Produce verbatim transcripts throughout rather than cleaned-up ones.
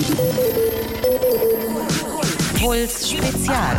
Puls Spezial.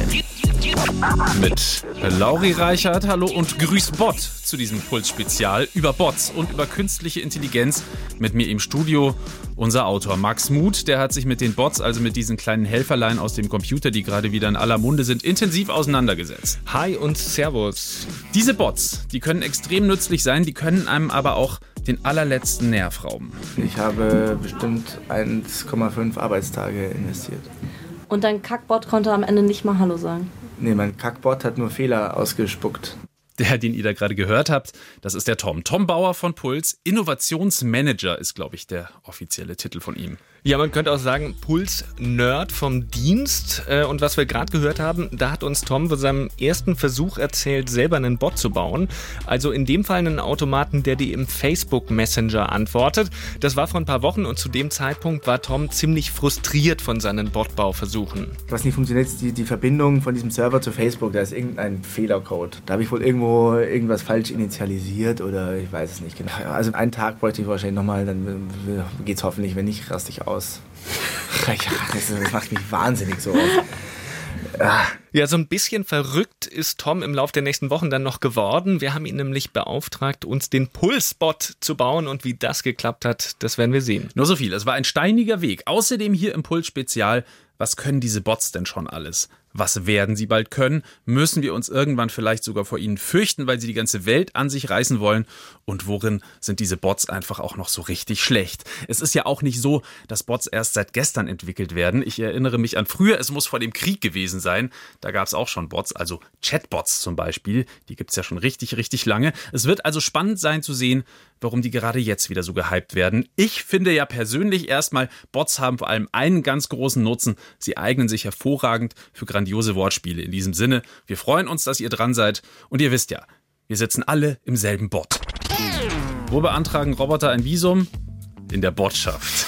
Mit Lauri Reichert, hallo und grüß Bot zu diesem Puls-Spezial über Bots und über künstliche Intelligenz. Mit mir im Studio unser Autor Max Muth, der hat sich mit den Bots, also mit diesen kleinen Helferlein aus dem Computer, die gerade wieder in aller Munde sind, intensiv auseinandergesetzt. Hi und Servus. Diese Bots, die können extrem nützlich sein, die können einem aber auch den allerletzten Nerv rauben. Ich habe bestimmt eins Komma fünf Arbeitstage investiert. Und dein Kackbot konnte am Ende nicht mal Hallo sagen. Nee, mein Kackbot hat nur Fehler ausgespuckt. Der, den ihr da gerade gehört habt, das ist der Tom. Tom Bauer von Puls. Innovationsmanager ist, glaube ich, der offizielle Titel von ihm. Ja, man könnte auch sagen, Puls-Nerd vom Dienst. Und was wir gerade gehört haben, da hat uns Tom von seinem ersten Versuch erzählt, selber einen Bot zu bauen. Also in dem Fall einen Automaten, der dir im Facebook Messenger antwortet. Das war vor ein paar Wochen und zu dem Zeitpunkt war Tom ziemlich frustriert von seinen Botbauversuchen. Was nicht funktioniert, ist die, die Verbindung von diesem Server zu Facebook. Da ist irgendein Fehlercode. Da habe ich wohl irgendwo irgendwas falsch initialisiert oder ich weiß es nicht genau. Also einen Tag bräuchte ich wahrscheinlich nochmal, dann geht es hoffentlich, wenn nicht, raste ich aus. Aus. Ja, das macht mich wahnsinnig so aus. Ah. Ja, so ein bisschen verrückt ist Tom im Laufe der nächsten Wochen dann noch geworden. Wir haben ihn nämlich beauftragt, uns den Puls-Bot zu bauen und wie das geklappt hat, das werden wir sehen. Nur so viel, es war ein steiniger Weg. Außerdem hier im Puls-Spezial, was können diese Bots denn schon alles? Was werden sie bald können? Müssen wir uns irgendwann vielleicht sogar vor ihnen fürchten, weil sie die ganze Welt an sich reißen wollen? Und worin sind diese Bots einfach auch noch so richtig schlecht? Es ist ja auch nicht so, dass Bots erst seit gestern entwickelt werden. Ich erinnere mich an früher, es muss vor dem Krieg gewesen sein. Da gab es auch schon Bots, also Chatbots zum Beispiel. Die gibt es ja schon richtig, richtig lange. Es wird also spannend sein zu sehen, warum die gerade jetzt wieder so gehypt werden. Ich finde ja persönlich erstmal, Bots haben vor allem einen ganz großen Nutzen. Sie eignen sich hervorragend für grandiose Wortspiele. In diesem Sinne, wir freuen uns, dass ihr dran seid. Und ihr wisst ja, wir sitzen alle im selben Bot. Wo beantragen Roboter ein Visum? In der Botschaft.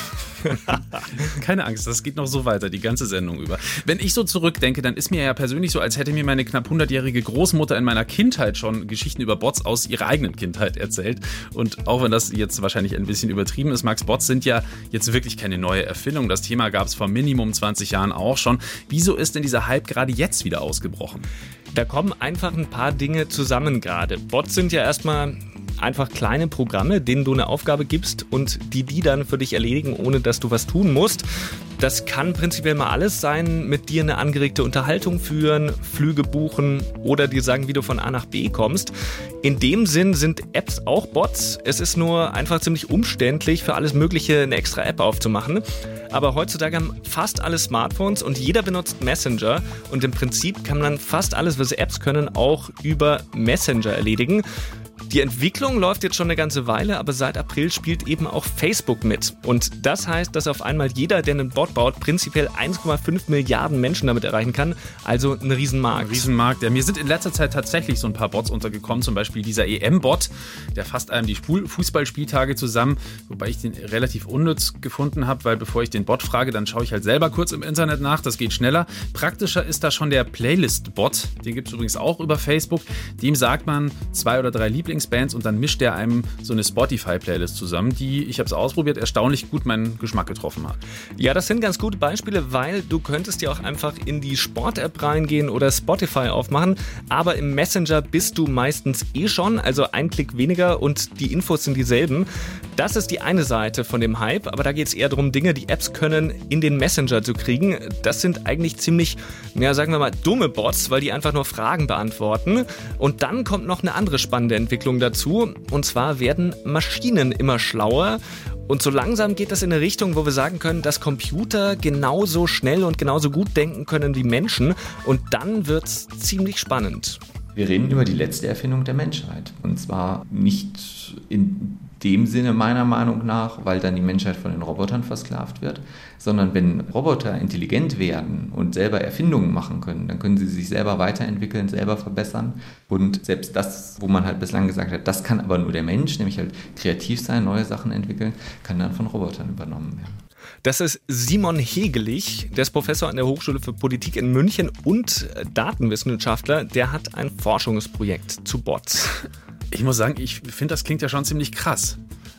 Keine Angst, das geht noch so weiter, die ganze Sendung über. Wenn ich so zurückdenke, dann ist mir ja persönlich so, als hätte mir meine knapp hundertjährige Großmutter in meiner Kindheit schon Geschichten über Bots aus ihrer eigenen Kindheit erzählt. Und auch wenn das jetzt wahrscheinlich ein bisschen übertrieben ist, Max, Bots sind ja jetzt wirklich keine neue Erfindung. Das Thema gab es vor Minimum zwanzig Jahren auch schon. Wieso ist denn dieser Hype gerade jetzt wieder ausgebrochen? Da kommen einfach ein paar Dinge zusammen gerade. Bots sind ja erstmal einfach kleine Programme, denen du eine Aufgabe gibst und die die dann für dich erledigen, ohne dass du was tun musst. Das kann prinzipiell mal alles sein, mit dir eine angeregte Unterhaltung führen, Flüge buchen oder dir sagen, wie du von A nach B kommst. In dem Sinn sind Apps auch Bots. Es ist nur einfach ziemlich umständlich, für alles Mögliche eine extra App aufzumachen. Aber heutzutage haben fast alle Smartphones und jeder benutzt Messenger. Und im Prinzip kann man fast alles, was Apps können, auch über Messenger erledigen. Die Entwicklung läuft jetzt schon eine ganze Weile, aber seit April spielt eben auch Facebook mit. Und das heißt, dass auf einmal jeder, der einen Bot baut, prinzipiell eins Komma fünf Milliarden Menschen damit erreichen kann. Also ein Riesenmarkt. Ein Riesenmarkt. Ja, mir sind in letzter Zeit tatsächlich so ein paar Bots untergekommen. Zum Beispiel dieser E M-Bot, der fasst einem die Fußballspieltage zusammen. Wobei ich den relativ unnütz gefunden habe, weil bevor ich den Bot frage, dann schaue ich halt selber kurz im Internet nach. Das geht schneller. Praktischer ist da schon der Playlist-Bot. Den gibt es übrigens auch über Facebook. Dem sagt man zwei oder drei Lieblingsbands und dann mischt der einem so eine Spotify-Playlist zusammen, die, ich habe es ausprobiert, erstaunlich gut meinen Geschmack getroffen hat. Ja, das sind ganz gute Beispiele, weil du könntest ja auch einfach in die Sport-App reingehen oder Spotify aufmachen, aber im Messenger bist du meistens eh schon, also ein Klick weniger und die Infos sind dieselben. Das ist die eine Seite von dem Hype, aber da geht es eher darum, Dinge, die Apps können, in den Messenger zu kriegen. Das sind eigentlich ziemlich, ja, sagen wir mal, dumme Bots, weil die einfach nur Fragen beantworten. Und dann kommt noch eine andere spannende Entwicklung dazu, und zwar werden Maschinen immer schlauer. Und so langsam geht das in eine Richtung, wo wir sagen können, dass Computer genauso schnell und genauso gut denken können wie Menschen. Und dann wird's ziemlich spannend. Wir reden über die letzte Erfindung der Menschheit. Und zwar nicht in dem Sinne meiner Meinung nach, weil dann die Menschheit von den Robotern versklavt wird, sondern wenn Roboter intelligent werden und selber Erfindungen machen können, dann können sie sich selber weiterentwickeln, selber verbessern. Und selbst das, wo man halt bislang gesagt hat, das kann aber nur der Mensch, nämlich halt kreativ sein, neue Sachen entwickeln, kann dann von Robotern übernommen werden. Das ist Simon Hegelich, der ist Professor an der Hochschule für Politik in München und Datenwissenschaftler. Der hat ein Forschungsprojekt zu Bots. Ich muss sagen, ich finde, das klingt ja schon ziemlich krass.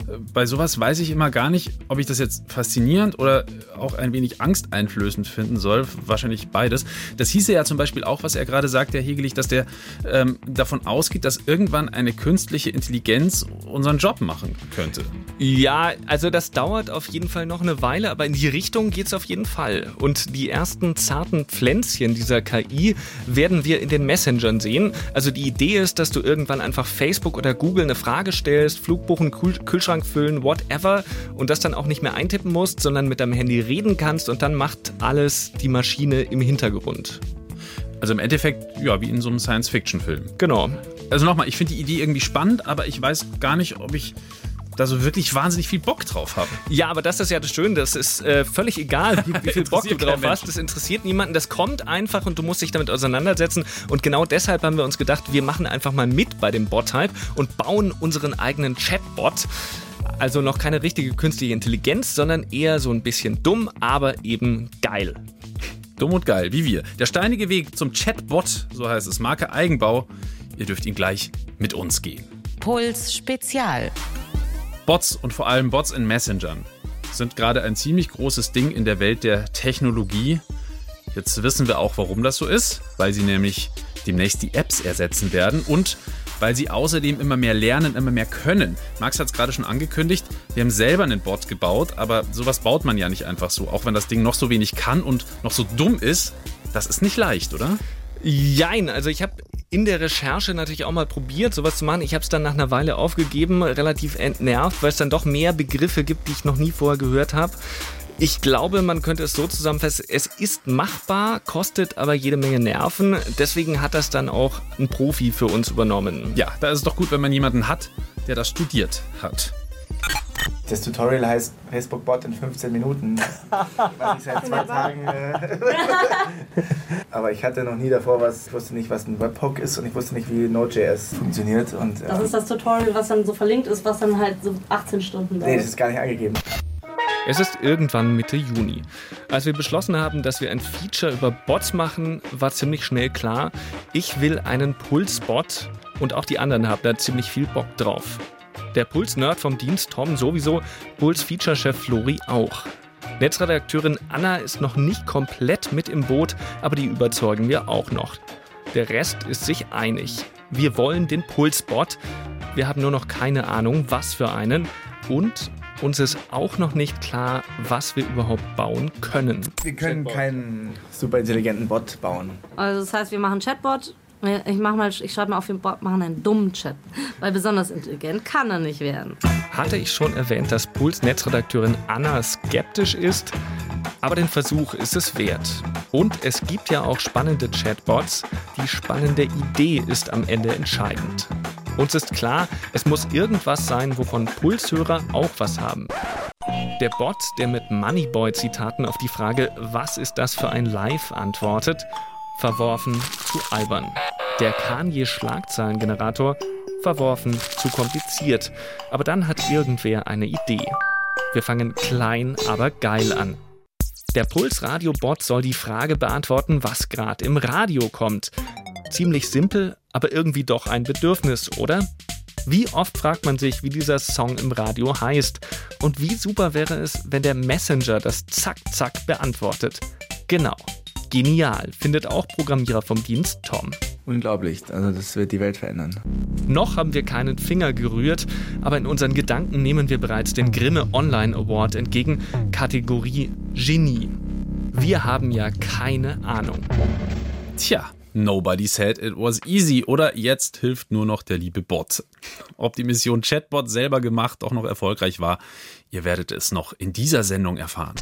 bei sowas weiß ich immer gar nicht, ob ich das jetzt faszinierend oder auch ein wenig angsteinflößend finden soll. Wahrscheinlich beides. Das hieße ja zum Beispiel auch, was er gerade sagt, Herr Hegelich, dass der ähm, davon ausgeht, dass irgendwann eine künstliche Intelligenz unseren Job machen könnte. Ja, also das dauert auf jeden Fall noch eine Weile, aber in die Richtung geht's auf jeden Fall. Und die ersten zarten Pflänzchen dieser K I werden wir in den Messengern sehen. Also die Idee ist, dass du irgendwann einfach Facebook oder Google eine Frage stellst, Flug buchen, Kühl- Kühlschrank füllen, whatever, und das dann auch nicht mehr eintippen musst, sondern mit deinem Handy reden kannst und dann macht alles die Maschine im Hintergrund. Also im Endeffekt, ja, wie in so einem Science-Fiction-Film. Genau. Also nochmal, ich finde die Idee irgendwie spannend, aber ich weiß gar nicht, ob ich da so wirklich wahnsinnig viel Bock drauf habe. Ja, aber das ist ja das Schöne, das ist äh, völlig egal, wie, wie viel Bock du drauf hast, das interessiert niemanden, das kommt einfach und du musst dich damit auseinandersetzen und genau deshalb haben wir uns gedacht, wir machen einfach mal mit bei dem Bot-Hype und bauen unseren eigenen Chatbot. Also noch keine richtige künstliche Intelligenz, sondern eher so ein bisschen dumm, aber eben geil. Dumm und geil, wie wir. Der steinige Weg zum Chatbot, so heißt es, Marke Eigenbau. Ihr dürft ihn gleich mit uns gehen. Puls Spezial. Bots und vor allem Bots in Messengern sind gerade ein ziemlich großes Ding in der Welt der Technologie. Jetzt wissen wir auch, warum das so ist, weil sie nämlich demnächst die Apps ersetzen werden und weil sie außerdem immer mehr lernen, immer mehr können. Max hat es gerade schon angekündigt, wir haben selber einen Bot gebaut, aber sowas baut man ja nicht einfach so. Auch wenn das Ding noch so wenig kann und noch so dumm ist, das ist nicht leicht, oder? Jein, also ich habe in der Recherche natürlich auch mal probiert, sowas zu machen. Ich habe es dann nach einer Weile aufgegeben, relativ entnervt, weil es dann doch mehr Begriffe gibt, die ich noch nie vorher gehört habe. Ich glaube, man könnte es so zusammenfassen, es ist machbar, kostet aber jede Menge Nerven. Deswegen hat das dann auch ein Profi für uns übernommen. Ja, da ist es doch gut, wenn man jemanden hat, der das studiert hat. Das Tutorial heißt Facebook-Bot in fünfzehn Minuten. Was ich seit zwei Tagen... Äh Aber ich hatte noch nie davor was, ich wusste nicht, was ein Webhook ist und ich wusste nicht, wie Node.js funktioniert. Und, äh Das ist das Tutorial, was dann so verlinkt ist, was dann halt so achtzehn Stunden dauert. Nee, das ist gar nicht angegeben. Es ist irgendwann Mitte Juni. Als wir beschlossen haben, dass wir ein Feature über Bots machen, war ziemlich schnell klar, ich will einen Puls-Bot und auch die anderen haben da ziemlich viel Bock drauf. Der Puls-Nerd vom Dienst, Tom sowieso, Puls-Feature-Chef Flori auch. Netzredakteurin Anna ist noch nicht komplett mit im Boot, aber die überzeugen wir auch noch. Der Rest ist sich einig. Wir wollen den Puls-Bot. Wir haben nur noch keine Ahnung, was für einen. Und uns ist auch noch nicht klar, was wir überhaupt bauen können. Wir können keinen super intelligenten Bot bauen. Also das heißt, wir machen Chatbot. Ich, mach mal, ich schreibe mal auf den Bot, machen einen dummen Chat. Weil besonders intelligent kann er nicht werden. Hatte ich schon erwähnt, dass Puls-Netzredakteurin Anna skeptisch ist? Aber den Versuch ist es wert. Und es gibt ja auch spannende Chatbots. Die spannende Idee ist am Ende entscheidend. Uns ist klar, es muss irgendwas sein, wovon Pulshörer auch was haben. Der Bot, der mit Moneyboy-Zitaten auf die Frage, was ist das für ein Live, antwortet, verworfen, zu albern. Der Kanye-Schlagzeilengenerator, verworfen, zu kompliziert. Aber dann hat irgendwer eine Idee. Wir fangen klein, aber geil an. Der Puls-Radio-Bot soll die Frage beantworten, was gerade im Radio kommt. Ziemlich simpel, aber irgendwie doch ein Bedürfnis, oder? Wie oft fragt man sich, wie dieser Song im Radio heißt? Und wie super wäre es, wenn der Messenger das Zack-Zack beantwortet? Genau. Genial, findet auch Programmierer vom Dienst Tom. Unglaublich, also das wird die Welt verändern. Noch haben wir keinen Finger gerührt, aber in unseren Gedanken nehmen wir bereits den Grimme Online Award entgegen, Kategorie Genie. Wir haben ja keine Ahnung. Tja, nobody said it was easy oder jetzt hilft nur noch der liebe Bot. Ob die Mission Chatbot selber gemacht auch noch erfolgreich war, ihr werdet es noch in dieser Sendung erfahren.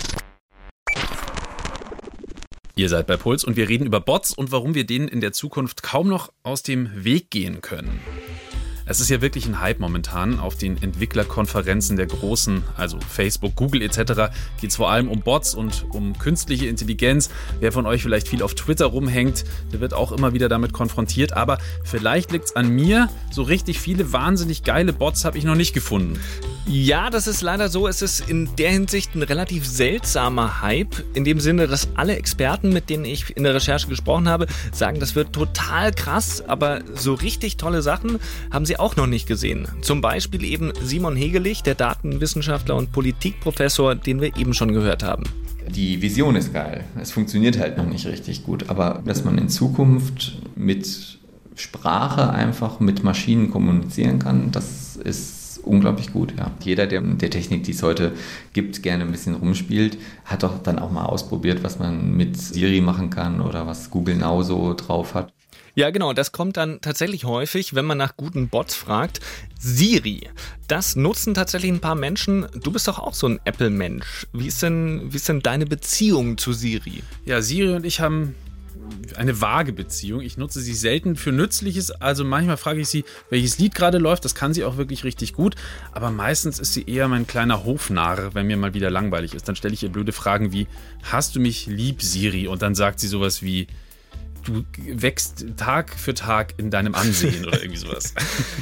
Ihr seid bei Puls und wir reden über Bots und warum wir denen in der Zukunft kaum noch aus dem Weg gehen können. Es ist ja wirklich ein Hype momentan. Auf den Entwicklerkonferenzen der Großen, also Facebook, Google et cetera, geht es vor allem um Bots und um künstliche Intelligenz. Wer von euch vielleicht viel auf Twitter rumhängt, der wird auch immer wieder damit konfrontiert. Aber vielleicht liegt es an mir, so richtig viele wahnsinnig geile Bots habe ich noch nicht gefunden. Ja, das ist leider so. Es ist in der Hinsicht ein relativ seltsamer Hype. In dem Sinne, dass alle Experten, mit denen ich in der Recherche gesprochen habe, sagen, das wird total krass. Aber so richtig tolle Sachen haben sie auch noch nicht gesehen. Zum Beispiel eben Simon Hegelich, der Datenwissenschaftler und Politikprofessor, den wir eben schon gehört haben. Die Vision ist geil. Es funktioniert halt noch nicht richtig gut. Aber dass man in Zukunft mit Sprache einfach mit Maschinen kommunizieren kann, das ist unglaublich gut. Ja. Jeder, der der Technik, die es heute gibt, gerne ein bisschen rumspielt, hat doch dann auch mal ausprobiert, was man mit Siri machen kann oder was Google Now so drauf hat. Ja, genau, das kommt dann tatsächlich häufig, wenn man nach guten Bots fragt. Siri, das nutzen tatsächlich ein paar Menschen. Du bist doch auch so ein Apple-Mensch. Wie ist denn, wie ist denn deine Beziehung zu Siri? Ja, Siri und ich haben eine vage Beziehung. Ich nutze sie selten für Nützliches. Also manchmal frage ich sie, welches Lied gerade läuft. Das kann sie auch wirklich richtig gut. Aber meistens ist sie eher mein kleiner Hofnarr, wenn mir mal wieder langweilig ist. Dann stelle ich ihr blöde Fragen wie, hast du mich lieb, Siri? Und dann sagt sie sowas wie, du wächst Tag für Tag in deinem Ansehen oder irgendwie sowas.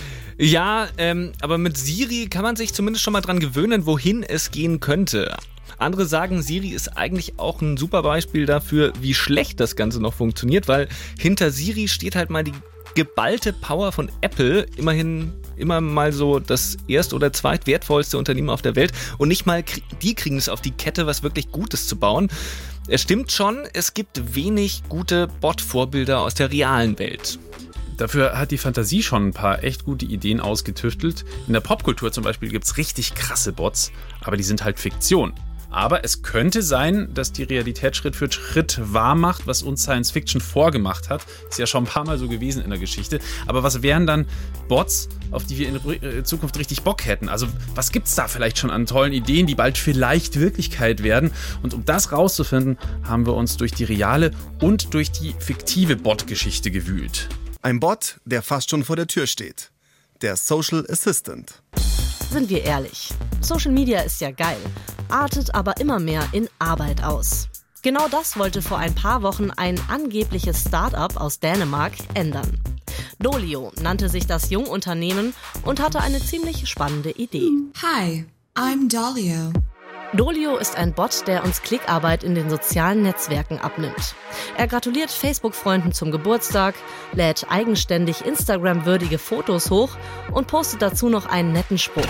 Ja, ähm, aber mit Siri kann man sich zumindest schon mal dran gewöhnen, wohin es gehen könnte. Andere sagen, Siri ist eigentlich auch ein super Beispiel dafür, wie schlecht das Ganze noch funktioniert, weil hinter Siri steht halt mal die geballte Power von Apple, immerhin immer mal so das erst- oder zweitwertvollste Unternehmen auf der Welt, und nicht mal die kriegen es auf die Kette, was wirklich Gutes zu bauen. Es stimmt schon, es gibt wenig gute Bot-Vorbilder aus der realen Welt. Dafür hat die Fantasie schon ein paar echt gute Ideen ausgetüftelt. In der Popkultur zum Beispiel gibt es richtig krasse Bots, aber die sind halt Fiktion. Aber es könnte sein, dass die Realität Schritt für Schritt wahr macht, was uns Science Fiction vorgemacht hat. Ist ja schon ein paar Mal so gewesen in der Geschichte. Aber was wären dann Bots, auf die wir in Zukunft richtig Bock hätten? Also was gibt's da vielleicht schon an tollen Ideen, die bald vielleicht Wirklichkeit werden? Und um das rauszufinden, haben wir uns durch die reale und durch die fiktive Bot-Geschichte gewühlt. Ein Bot, der fast schon vor der Tür steht. Der Social Assistant. Sind wir ehrlich, Social Media ist ja geil, artet aber immer mehr in Arbeit aus. Genau das wollte vor ein paar Wochen ein angebliches Start-up aus Dänemark ändern. Dolio nannte sich das Jungunternehmen und hatte eine ziemlich spannende Idee. Hi, I'm Dolio. Dolio ist ein Bot, der uns Klickarbeit in den sozialen Netzwerken abnimmt. Er gratuliert Facebook-Freunden zum Geburtstag, lädt eigenständig Instagram-würdige Fotos hoch und postet dazu noch einen netten Spruch.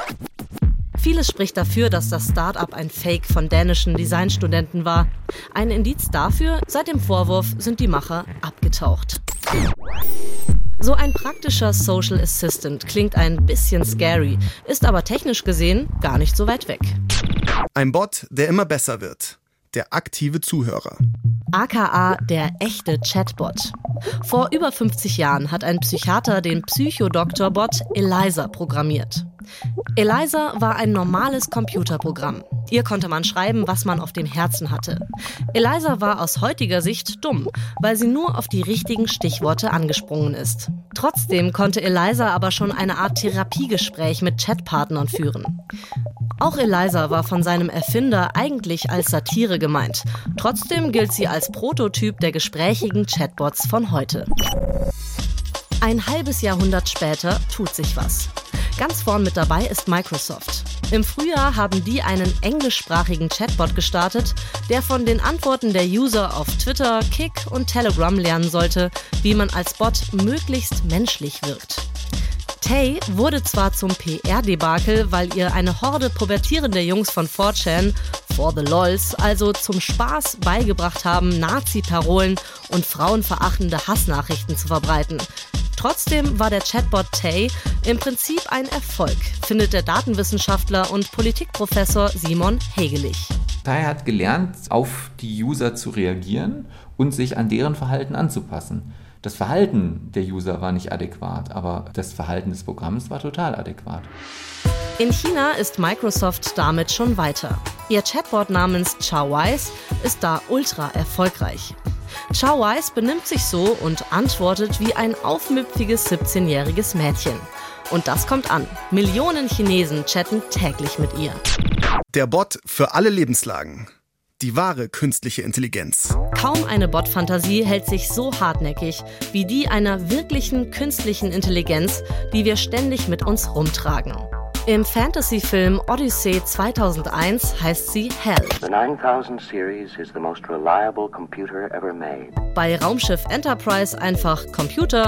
Vieles spricht dafür, dass das Start-up ein Fake von dänischen Designstudenten war. Ein Indiz dafür, seit dem Vorwurf sind die Macher abgetaucht. So ein praktischer Social Assistant klingt ein bisschen scary, ist aber technisch gesehen gar nicht so weit weg. Ein Bot, der immer besser wird. Der aktive Zuhörer. aka der echte Chatbot. Vor über fünfzig Jahren hat ein Psychiater den Psychodoktor-Bot Eliza programmiert. Eliza war ein normales Computerprogramm. Ihr konnte man schreiben, was man auf dem Herzen hatte. Eliza war aus heutiger Sicht dumm, weil sie nur auf die richtigen Stichworte angesprungen ist. Trotzdem konnte Eliza aber schon eine Art Therapiegespräch mit Chatpartnern führen. Auch Eliza war von seinem Erfinder eigentlich als Satire gemeint. Trotzdem gilt sie als Prototyp der gesprächigen Chatbots von heute. Ein halbes Jahrhundert später tut sich was. Ganz vorn mit dabei ist Microsoft. Im Frühjahr haben die einen englischsprachigen Chatbot gestartet, der von den Antworten der User auf Twitter, Kik und Telegram lernen sollte, wie man als Bot möglichst menschlich wirkt. Tay wurde zwar zum P R-Debakel, weil ihr eine Horde pubertierender Jungs von four chan, for the lols, also zum Spaß beigebracht haben, Nazi-Parolen und frauenverachtende Hassnachrichten zu verbreiten. Trotzdem war der Chatbot Tay im Prinzip ein Erfolg, findet der Datenwissenschaftler und Politikprofessor Simon Hegelich. Tay hat gelernt, auf die User zu reagieren und sich an deren Verhalten anzupassen. Das Verhalten der User war nicht adäquat, aber das Verhalten des Programms war total adäquat. In China ist Microsoft damit schon weiter. Ihr Chatbot namens Chaowise ist da ultra erfolgreich. Chaowise benimmt sich so und antwortet wie ein aufmüpfiges siebzehnjähriges Mädchen. Und das kommt an. Millionen Chinesen chatten täglich mit ihr. Der Bot für alle Lebenslagen. Die wahre künstliche Intelligenz. Kaum eine Bot-Fantasie hält sich so hartnäckig wie die einer wirklichen künstlichen Intelligenz, die wir ständig mit uns rumtragen. Im Fantasy-Film Odyssey zweitausendeins heißt sie Hell. The nine thousand series is the most reliable computer ever made. Bei Raumschiff Enterprise einfach Computer.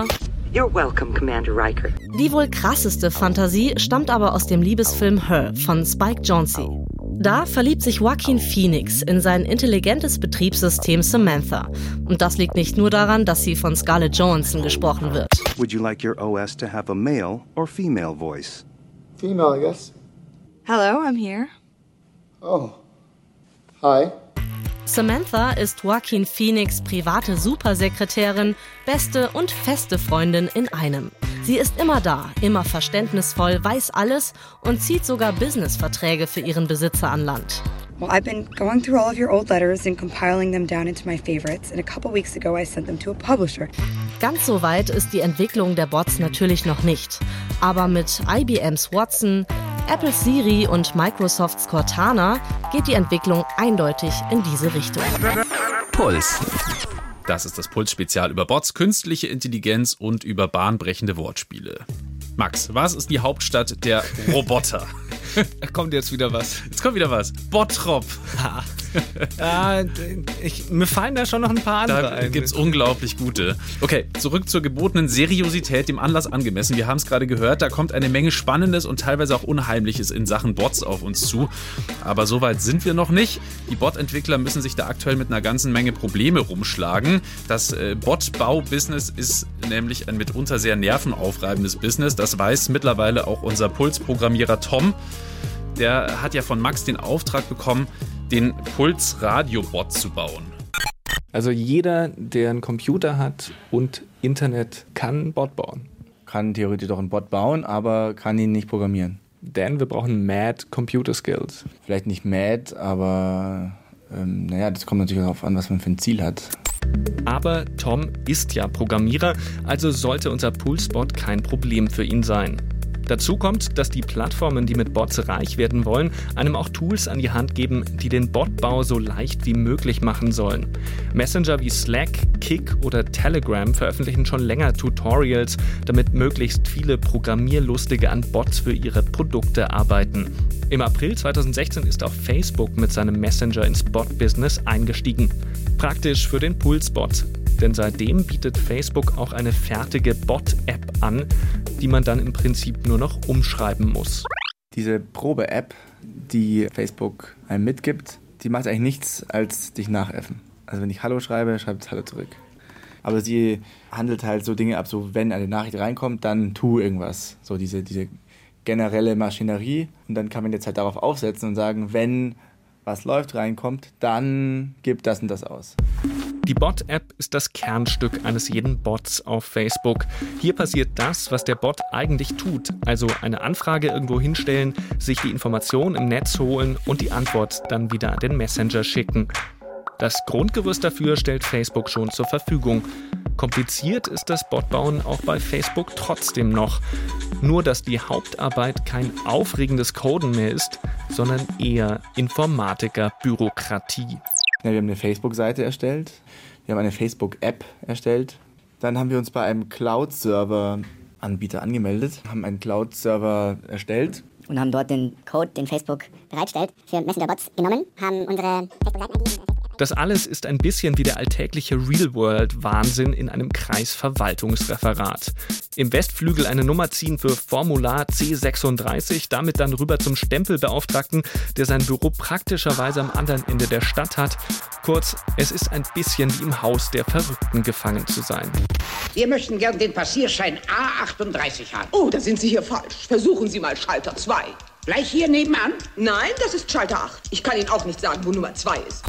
You're welcome, Commander Riker. Die wohl krasseste Fantasie stammt aber aus dem Liebesfilm Her von Spike Jonze. Da verliebt sich Joaquin Phoenix in sein intelligentes Betriebssystem Samantha. Und das liegt nicht nur daran, dass sie von Scarlett Johansson gesprochen wird. Would you like your O S to have a male or female voice? Female, I guess. Hello, I'm here. Oh. Hi. Samantha ist Joaquin Phoenix' private Supersekretärin, beste und feste Freundin in einem. Sie ist immer da, immer verständnisvoll, weiß alles und zieht sogar Businessverträge für ihren Besitzer an Land. Well, I've been going through all of your old letters and compiling them down into my favorites. And a couple weeks ago I sent them to a publisher. Ganz so weit ist die Entwicklung der Bots natürlich noch nicht. Aber mit I B M's Watson, Apples Siri und Microsofts Cortana geht die Entwicklung eindeutig in diese Richtung. Puls. Das ist das Puls-Spezial über Bots, künstliche Intelligenz und über bahnbrechende Wortspiele. Max, was ist die Hauptstadt der Roboter? Da kommt jetzt wieder was. Jetzt kommt wieder was. Bottrop. Ja, ich, mir fallen da schon noch ein paar andere Da ein. gibt's unglaublich gute. Okay, zurück zur gebotenen Seriosität, dem Anlass angemessen. Wir haben es gerade gehört, da kommt eine Menge Spannendes und teilweise auch Unheimliches in Sachen Bots auf uns zu. Aber so weit sind wir noch nicht. Die Bot-Entwickler müssen sich da aktuell mit einer ganzen Menge Probleme rumschlagen. Das äh, Bot-Bau-Business ist nämlich ein mitunter sehr nervenaufreibendes Business. Das weiß mittlerweile auch unser Puls-Programmierer Tom. Der hat ja von Max den Auftrag bekommen, den Puls-Radio-Bot zu bauen. Also jeder, der einen Computer hat und Internet, kann einen Bot bauen. Kann theoretisch doch einen Bot bauen, aber kann ihn nicht programmieren. Denn wir brauchen Mad Computer Skills. Vielleicht nicht mad, aber ähm, naja, das kommt natürlich darauf an, was man für ein Ziel hat. Aber Tom ist ja Programmierer, also sollte unser Pulsbot kein Problem für ihn sein. Dazu kommt, dass die Plattformen, die mit Bots reich werden wollen, einem auch Tools an die Hand geben, die den Botbau so leicht wie möglich machen sollen. Messenger wie Slack, Kik oder Telegram veröffentlichen schon länger Tutorials, damit möglichst viele Programmierlustige an Bots für ihre Produkte arbeiten. Im April zweitausendsechzehn ist auch Facebook mit seinem Messenger ins Bot-Business eingestiegen. Praktisch für den Pulsbot. Denn seitdem bietet Facebook auch eine fertige Bot-App an, die man dann im Prinzip nur noch umschreiben muss. Diese Probe-App, die Facebook einem mitgibt, die macht eigentlich nichts als dich nachäffen. Also wenn ich Hallo schreibe, schreibt es Hallo zurück. Aber sie handelt halt so Dinge ab, so wenn eine Nachricht reinkommt, dann tu irgendwas. So diese, diese generelle Maschinerie. Und dann kann man jetzt halt darauf aufsetzen und sagen, wenn was läuft, reinkommt, dann gib das und das aus. Die Bot-App ist das Kernstück eines jeden Bots auf Facebook. Hier passiert das, was der Bot eigentlich tut. Also eine Anfrage irgendwo hinstellen, sich die Information im Netz holen und die Antwort dann wieder an den Messenger schicken. Das Grundgerüst dafür stellt Facebook schon zur Verfügung. Kompliziert ist das Botbauen auch bei Facebook trotzdem noch. Nur, dass die Hauptarbeit kein aufregendes Coden mehr ist, sondern eher Informatiker-Bürokratie. Ja, wir haben eine Facebook-Seite erstellt, wir haben eine Facebook-App erstellt. Dann haben wir uns bei einem Cloud-Server-Anbieter angemeldet, haben einen Cloud-Server erstellt. Und haben dort den Code, den Facebook bereitstellt, für Messenger-Bots genommen, haben unsere Facebook-Seiten. Das alles ist ein bisschen wie der alltägliche Real-World-Wahnsinn in einem Kreisverwaltungsreferat. Im Westflügel eine Nummer ziehen für Formular C sechsunddreißig, damit dann rüber zum Stempelbeauftragten, der sein Büro praktischerweise am anderen Ende der Stadt hat. Kurz, es ist ein bisschen wie im Haus der Verrückten gefangen zu sein. Wir möchten gern den Passierschein A achtunddreißig haben. Oh, da sind Sie hier falsch. Versuchen Sie mal Schalter zwei. Gleich hier nebenan? Nein, das ist Schalter acht. Ich kann Ihnen auch nicht sagen, wo Nummer zwei ist.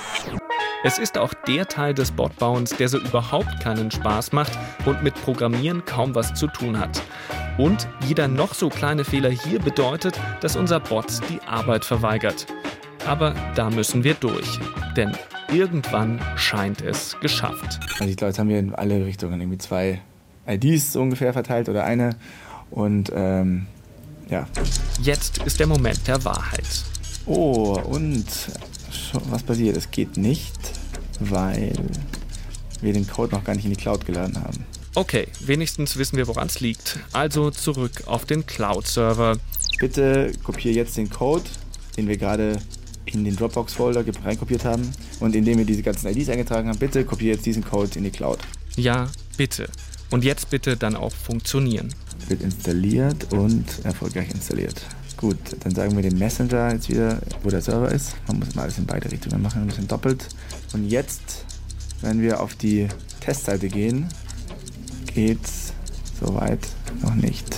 Es ist auch der Teil des Botbauens, der so überhaupt keinen Spaß macht und mit Programmieren kaum was zu tun hat. Und jeder noch so kleine Fehler hier bedeutet, dass unser Bot die Arbeit verweigert. Aber da müssen wir durch, denn irgendwann scheint es geschafft. Also ich glaube, jetzt haben wir in alle Richtungen irgendwie zwei I Ds so ungefähr verteilt oder eine. Und ähm, ja. Jetzt ist der Moment der Wahrheit. Oh, und was passiert? Es geht nicht, weil wir den Code noch gar nicht in die Cloud geladen haben. Okay, wenigstens wissen wir, woran es liegt. Also zurück auf den Cloud-Server. Bitte kopiere jetzt den Code, den wir gerade in den Dropbox-Folder reinkopiert haben. Und indem wir diese ganzen I Ds eingetragen haben, bitte kopiere jetzt diesen Code in die Cloud. Ja, bitte. Und jetzt bitte dann auch funktionieren. Wird installiert und erfolgreich installiert. Gut, dann sagen wir dem Messenger jetzt wieder, wo der Server ist. Man muss mal alles in beide Richtungen machen, ein bisschen doppelt. Und jetzt, wenn wir auf die Testseite gehen, geht's soweit noch nicht.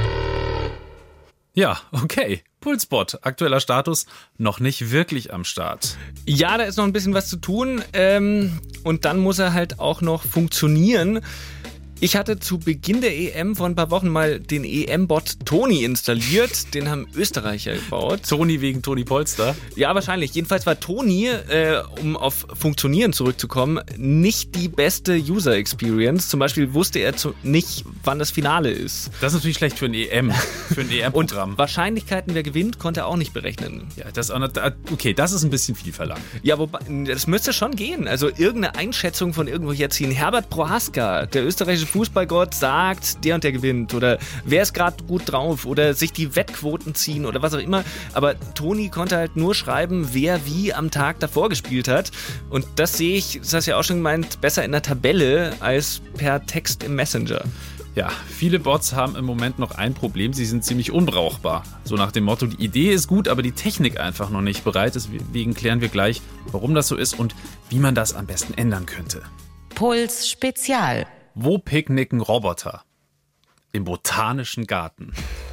Ja, okay. Pulsbot, aktueller Status, noch nicht wirklich am Start. Ja, da ist noch ein bisschen was zu tun. Ähm, und dann muss er halt auch noch funktionieren. Ich hatte zu Beginn der E M vor ein paar Wochen mal den E M-Bot Toni installiert. Den haben Österreicher gebaut. Toni wegen Toni Polster? Ja, wahrscheinlich. Jedenfalls war Toni, äh, um auf Funktionieren zurückzukommen, nicht die beste User-Experience. Zum Beispiel wusste er zu, nicht, wann das Finale ist. Das ist natürlich schlecht für ein E M, für ein E M-Programm. Und Wahrscheinlichkeiten, wer gewinnt, konnte er auch nicht berechnen. Ja, das auch noch, okay, das ist ein bisschen viel verlangt. Ja, wobei, das müsste schon gehen. Also irgendeine Einschätzung von irgendwo hier ziehen. Herbert Prohaska, der österreichische Fußballgott, sagt, der und der gewinnt oder wer ist gerade gut drauf oder sich die Wettquoten ziehen oder was auch immer. Aber Toni konnte halt nur schreiben, wer wie am Tag davor gespielt hat. Und das sehe ich, das hast du ja auch schon gemeint, besser in der Tabelle als per Text im Messenger. Ja, viele Bots haben im Moment noch ein Problem, sie sind ziemlich unbrauchbar. So nach dem Motto, die Idee ist gut, aber die Technik einfach noch nicht bereit. Deswegen klären wir gleich, warum das so ist und wie man das am besten ändern könnte. Puls Spezial. Wo picknicken Roboter? Im Botanischen Garten.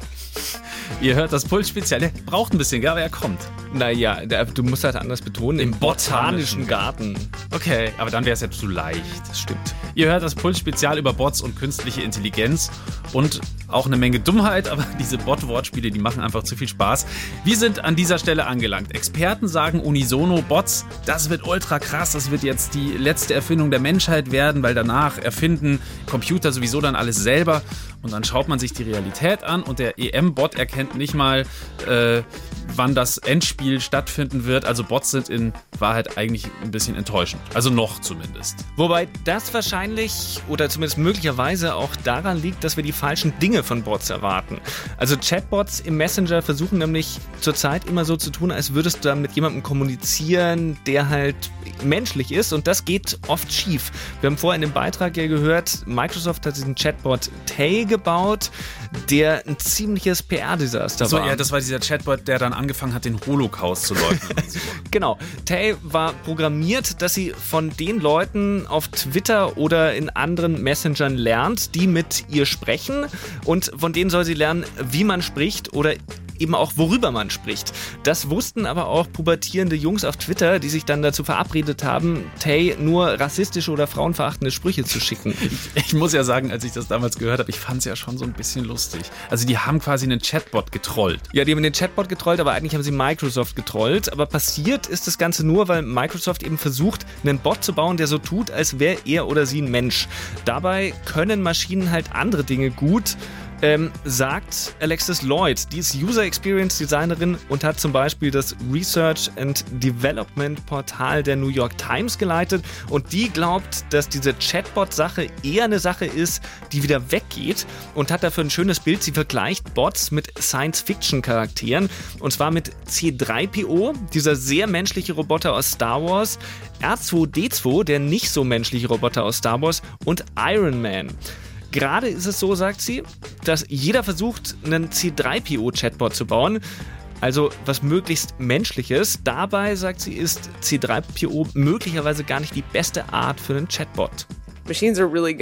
Ihr hört das Puls Spezial. Der braucht ein bisschen, aber er kommt. Naja, du musst halt anders betonen. Im, Im Botanischen, Botanischen Garten. Okay, aber dann wäre es ja zu leicht. Das stimmt. Ihr hört das Puls Spezial über Bots und künstliche Intelligenz und auch eine Menge Dummheit, aber diese Bot-Wortspiele, die machen einfach zu viel Spaß. Wir sind an dieser Stelle angelangt. Experten sagen unisono, Bots, das wird ultra krass, das wird jetzt die letzte Erfindung der Menschheit werden, weil danach erfinden Computer sowieso dann alles selber. Und dann schaut man sich die Realität an und der E M-Bot erkennt nicht mal, äh, wann das Endspiel stattfinden wird. Also Bots sind in Wahrheit eigentlich ein bisschen enttäuschend. Also noch zumindest. Wobei das wahrscheinlich oder zumindest möglicherweise auch daran liegt, dass wir die falschen Dinge von Bots erwarten. Also Chatbots im Messenger versuchen nämlich zurzeit immer so zu tun, als würdest du da mit jemandem kommunizieren, der halt menschlich ist und das geht oft schief. Wir haben vorher in dem Beitrag ja gehört, Microsoft hat diesen Chatbot Tay gebaut, der ein ziemliches P R-Desaster so, war. Ja, das war dieser Chatbot, der dann angefangen hat, den Holocaust zu leugnen. Genau. Tay war programmiert, dass sie von den Leuten auf Twitter oder in anderen Messengern lernt, die mit ihr sprechen und von denen soll sie lernen, wie man spricht oder eben auch, worüber man spricht. Das wussten aber auch pubertierende Jungs auf Twitter, die sich dann dazu verabredet haben, Tay nur rassistische oder frauenverachtende Sprüche zu schicken. Ich, ich muss ja sagen, als ich das damals gehört habe, ich fand es ja schon so ein bisschen lustig. Also die haben quasi einen Chatbot getrollt. Ja, die haben den Chatbot getrollt, aber eigentlich haben sie Microsoft getrollt. Aber passiert ist das Ganze nur, weil Microsoft eben versucht, einen Bot zu bauen, der so tut, als wäre er oder sie ein Mensch. Dabei können Maschinen halt andere Dinge gut. Ähm, sagt Alexis Lloyd, die ist User Experience Designerin und hat zum Beispiel das Research and Development Portal der New York Times geleitet und die glaubt, dass diese Chatbot-Sache eher eine Sache ist, die wieder weggeht und hat dafür ein schönes Bild. Sie vergleicht Bots mit Science-Fiction-Charakteren und zwar mit C drei P O, dieser sehr menschliche Roboter aus Star Wars, R zwei D zwei, der nicht so menschliche Roboter aus Star Wars und Iron Man. Gerade ist es so, sagt sie, dass jeder versucht, einen C drei P O-Chatbot zu bauen, also was möglichst Menschliches. Dabei, sagt sie, ist C drei P O möglicherweise gar nicht die beste Art für einen Chatbot. Maschinen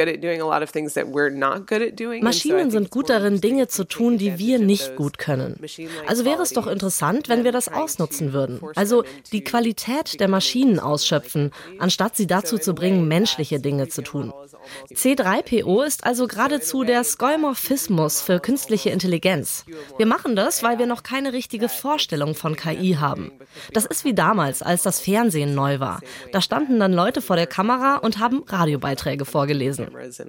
sind gut darin, Dinge zu tun, die wir nicht gut können. Also wäre es doch interessant, wenn wir das ausnutzen würden. Also die Qualität der Maschinen ausschöpfen, anstatt sie dazu zu bringen, menschliche Dinge zu tun. C drei P O ist also geradezu der Skeuomorphismus für künstliche Intelligenz. Wir machen das, weil wir noch keine richtige Vorstellung von K I haben. Das ist wie damals, als das Fernsehen neu war. Da standen dann Leute vor der Kamera und haben Radiobeiträge vorgelesen.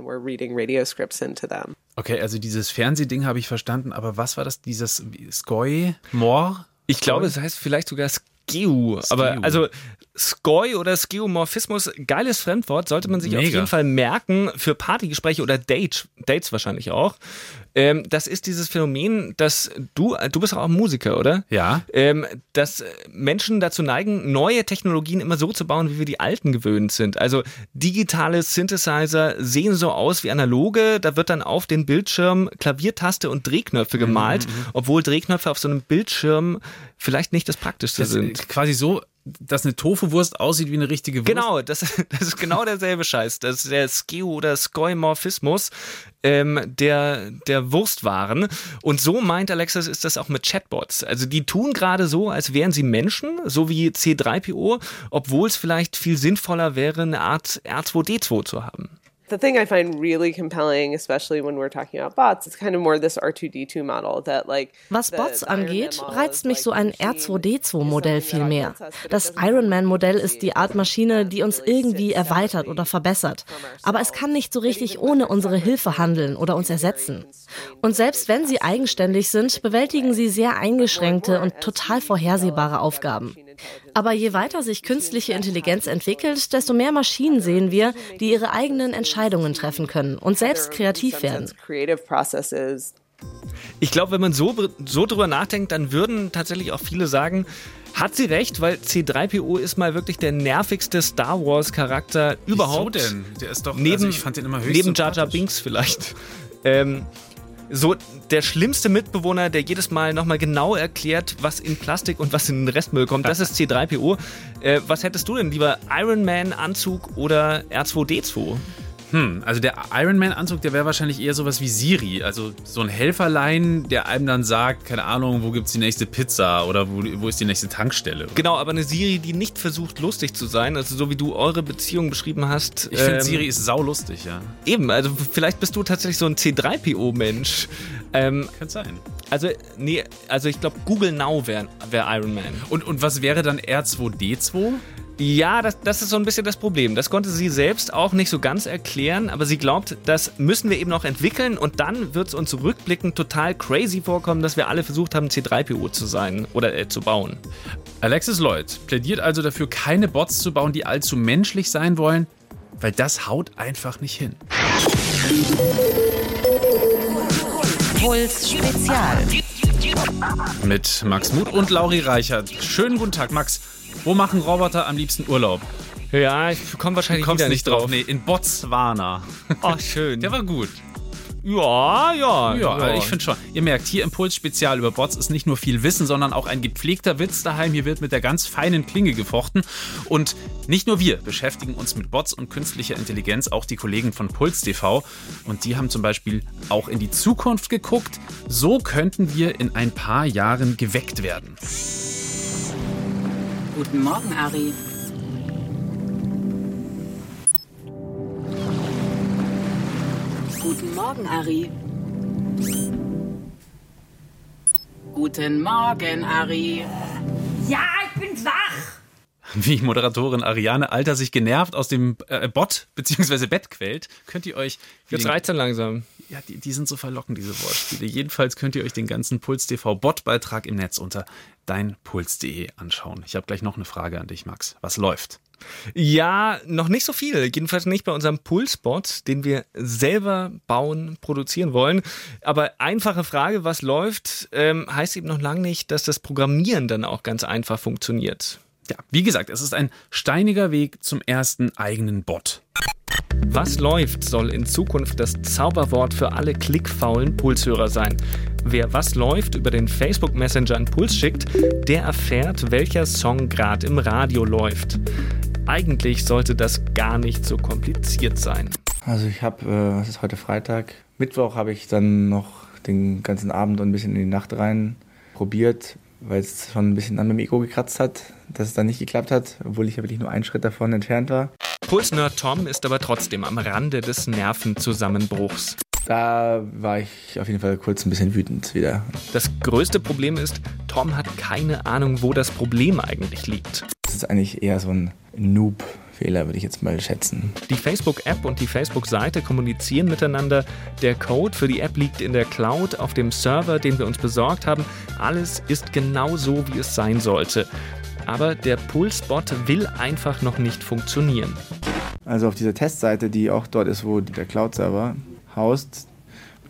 Okay, also dieses Fernsehding habe ich verstanden, aber was war das, dieses Skoi-Mor? Ich glaube, es heißt vielleicht sogar Skeu, aber also Skoi oder Skeuomorphismus, geiles Fremdwort, sollte man sich Mega. Auf jeden Fall merken für Partygespräche oder Dates, Dates wahrscheinlich auch. Ähm, das ist dieses Phänomen, dass du, du bist auch Musiker, oder? Ja. Ähm, dass Menschen dazu neigen, neue Technologien immer so zu bauen, wie wir die alten gewöhnt sind. Also digitale Synthesizer sehen so aus wie analoge, da wird dann auf den Bildschirm Klaviertaste und Drehknöpfe gemalt, mhm. obwohl Drehknöpfe auf so einem Bildschirm vielleicht nicht das Praktischste das sind. Quasi so, dass eine Tofu-Wurst aussieht wie eine richtige Wurst. Genau, das, das ist genau derselbe Scheiß. Das ist der Skeu- oder Skoimorphismus ähm, der, der Wurstwaren. Und so meint Alexis, ist das auch mit Chatbots. Also die tun gerade so, als wären sie Menschen, so wie C drei P O, obwohl es vielleicht viel sinnvoller wäre, eine Art R zwei D zwei zu haben. The thing I find really compelling, especially when we're talking about bots, is kind of more this R two D two model that like. Was Bots angeht, reizt mich so ein R zwei D zwei Modell viel mehr. Das Iron Man Modell ist die Art Maschine, die uns irgendwie erweitert oder verbessert. Aber es kann nicht so richtig ohne unsere Hilfe handeln oder uns ersetzen. Und selbst wenn sie eigenständig sind, bewältigen sie sehr eingeschränkte und total vorhersehbare Aufgaben. Aber je weiter sich künstliche Intelligenz entwickelt, desto mehr Maschinen sehen wir, die ihre eigenen Entscheidungen treffen können und selbst kreativ werden. Ich glaube, wenn man so, so drüber nachdenkt, dann würden tatsächlich auch viele sagen, hat sie recht, weil C drei P O ist mal wirklich der nervigste Star Wars Charakter überhaupt. Wieso denn? Der ist doch, neben, also ich fand den immer höchst neben Jar Jar Binks vielleicht. Ähm, so der schlimmste Mitbewohner, der jedes Mal nochmal genau erklärt, was in Plastik und was in den Restmüll kommt, das ist C drei P O. Äh, was hättest du denn lieber, Iron Man Anzug oder R zwei D zwei? Hm, also der Iron Man Anzug, der wäre wahrscheinlich eher sowas wie Siri, also so ein Helferlein, der einem dann sagt, keine Ahnung, wo gibt's die nächste Pizza oder wo, wo ist die nächste Tankstelle. Genau, aber eine Siri, die nicht versucht, lustig zu sein, also so wie du eure Beziehung beschrieben hast. Ich finde, ähm, Siri ist saulustig, ja. Eben, also vielleicht bist du tatsächlich so ein C drei P O-Mensch. Ähm, Könnte sein. Also, nee, also ich glaube, Google Now wäre wär Iron Man. Und, und was wäre dann R zwei D zwei? Ja, das, das ist so ein bisschen das Problem. Das konnte sie selbst auch nicht so ganz erklären, aber sie glaubt, das müssen wir eben noch entwickeln und dann wird es uns rückblickend total crazy vorkommen, dass wir alle versucht haben, C drei P O zu sein oder äh, zu bauen. Alexis Lloyd plädiert also dafür, keine Bots zu bauen, die allzu menschlich sein wollen, weil das haut einfach nicht hin. Puls Spezial. Mit Max Muth und Lauri Reichert. Schönen guten Tag, Max. Wo machen Roboter am liebsten Urlaub? Ja, ich komme wahrscheinlich wieder nicht drauf. Nee, in Botswana. Oh, schön. Der war gut. Ja, ja. Ja, ja. Ich finde schon. Ihr merkt, hier im Puls Spezial über Bots ist nicht nur viel Wissen, sondern auch ein gepflegter Witz daheim. Hier wird mit der ganz feinen Klinge gefochten. Und nicht nur wir beschäftigen uns mit Bots und künstlicher Intelligenz, auch die Kollegen von Puls T V. Und die haben zum Beispiel auch in die Zukunft geguckt. So könnten wir in ein paar Jahren geweckt werden. Guten Morgen, Ari. Guten Morgen, Ari. Guten Morgen, Ari. Ja, ich bin wach. Wie Moderatorin Ariane Alter sich genervt aus dem äh, Bot bzw. Bett quält, könnt ihr euch... Jetzt reizt dann langsam. Ja, die, die sind so verlockend, diese Wortspiele. Jedenfalls könnt ihr euch den ganzen Puls T V-Bot-Beitrag im Netz unter deinpuls punkt de anschauen. Ich habe gleich noch eine Frage an dich, Max. Was läuft? Ja, noch nicht so viel. Jedenfalls nicht bei unserem Pulsbot, den wir selber bauen, produzieren wollen. Aber einfache Frage, was läuft, ähm, heißt eben noch lange nicht, dass das Programmieren dann auch ganz einfach funktioniert. Ja, wie gesagt, es ist ein steiniger Weg zum ersten eigenen Bot. Was läuft soll in Zukunft das Zauberwort für alle klickfaulen Pulshörer sein. Wer was läuft über den Facebook Messenger an Puls schickt, der erfährt, welcher Song gerade im Radio läuft. Eigentlich sollte das gar nicht so kompliziert sein. Also ich habe, äh, es ist heute Freitag, Mittwoch habe ich dann noch den ganzen Abend und ein bisschen in die Nacht rein probiert, weil es schon ein bisschen an meinem Ego gekratzt hat, dass es dann nicht geklappt hat, obwohl ich ja wirklich nur einen Schritt davon entfernt war. Puls-Nerd Tom ist aber trotzdem am Rande des Nervenzusammenbruchs. Da war ich auf jeden Fall kurz ein bisschen wütend wieder. Das größte Problem ist, Tom hat keine Ahnung, wo das Problem eigentlich liegt. Das ist eigentlich eher so ein Noob-Fehler, würde ich jetzt mal schätzen. Die Facebook-App und die Facebook-Seite kommunizieren miteinander. Der Code für die App liegt in der Cloud auf dem Server, den wir uns besorgt haben. Alles ist genau so, wie es sein sollte. Aber der Pulsbot will einfach noch nicht funktionieren. Also auf dieser Testseite, die auch dort ist, wo der Cloud-Server haust,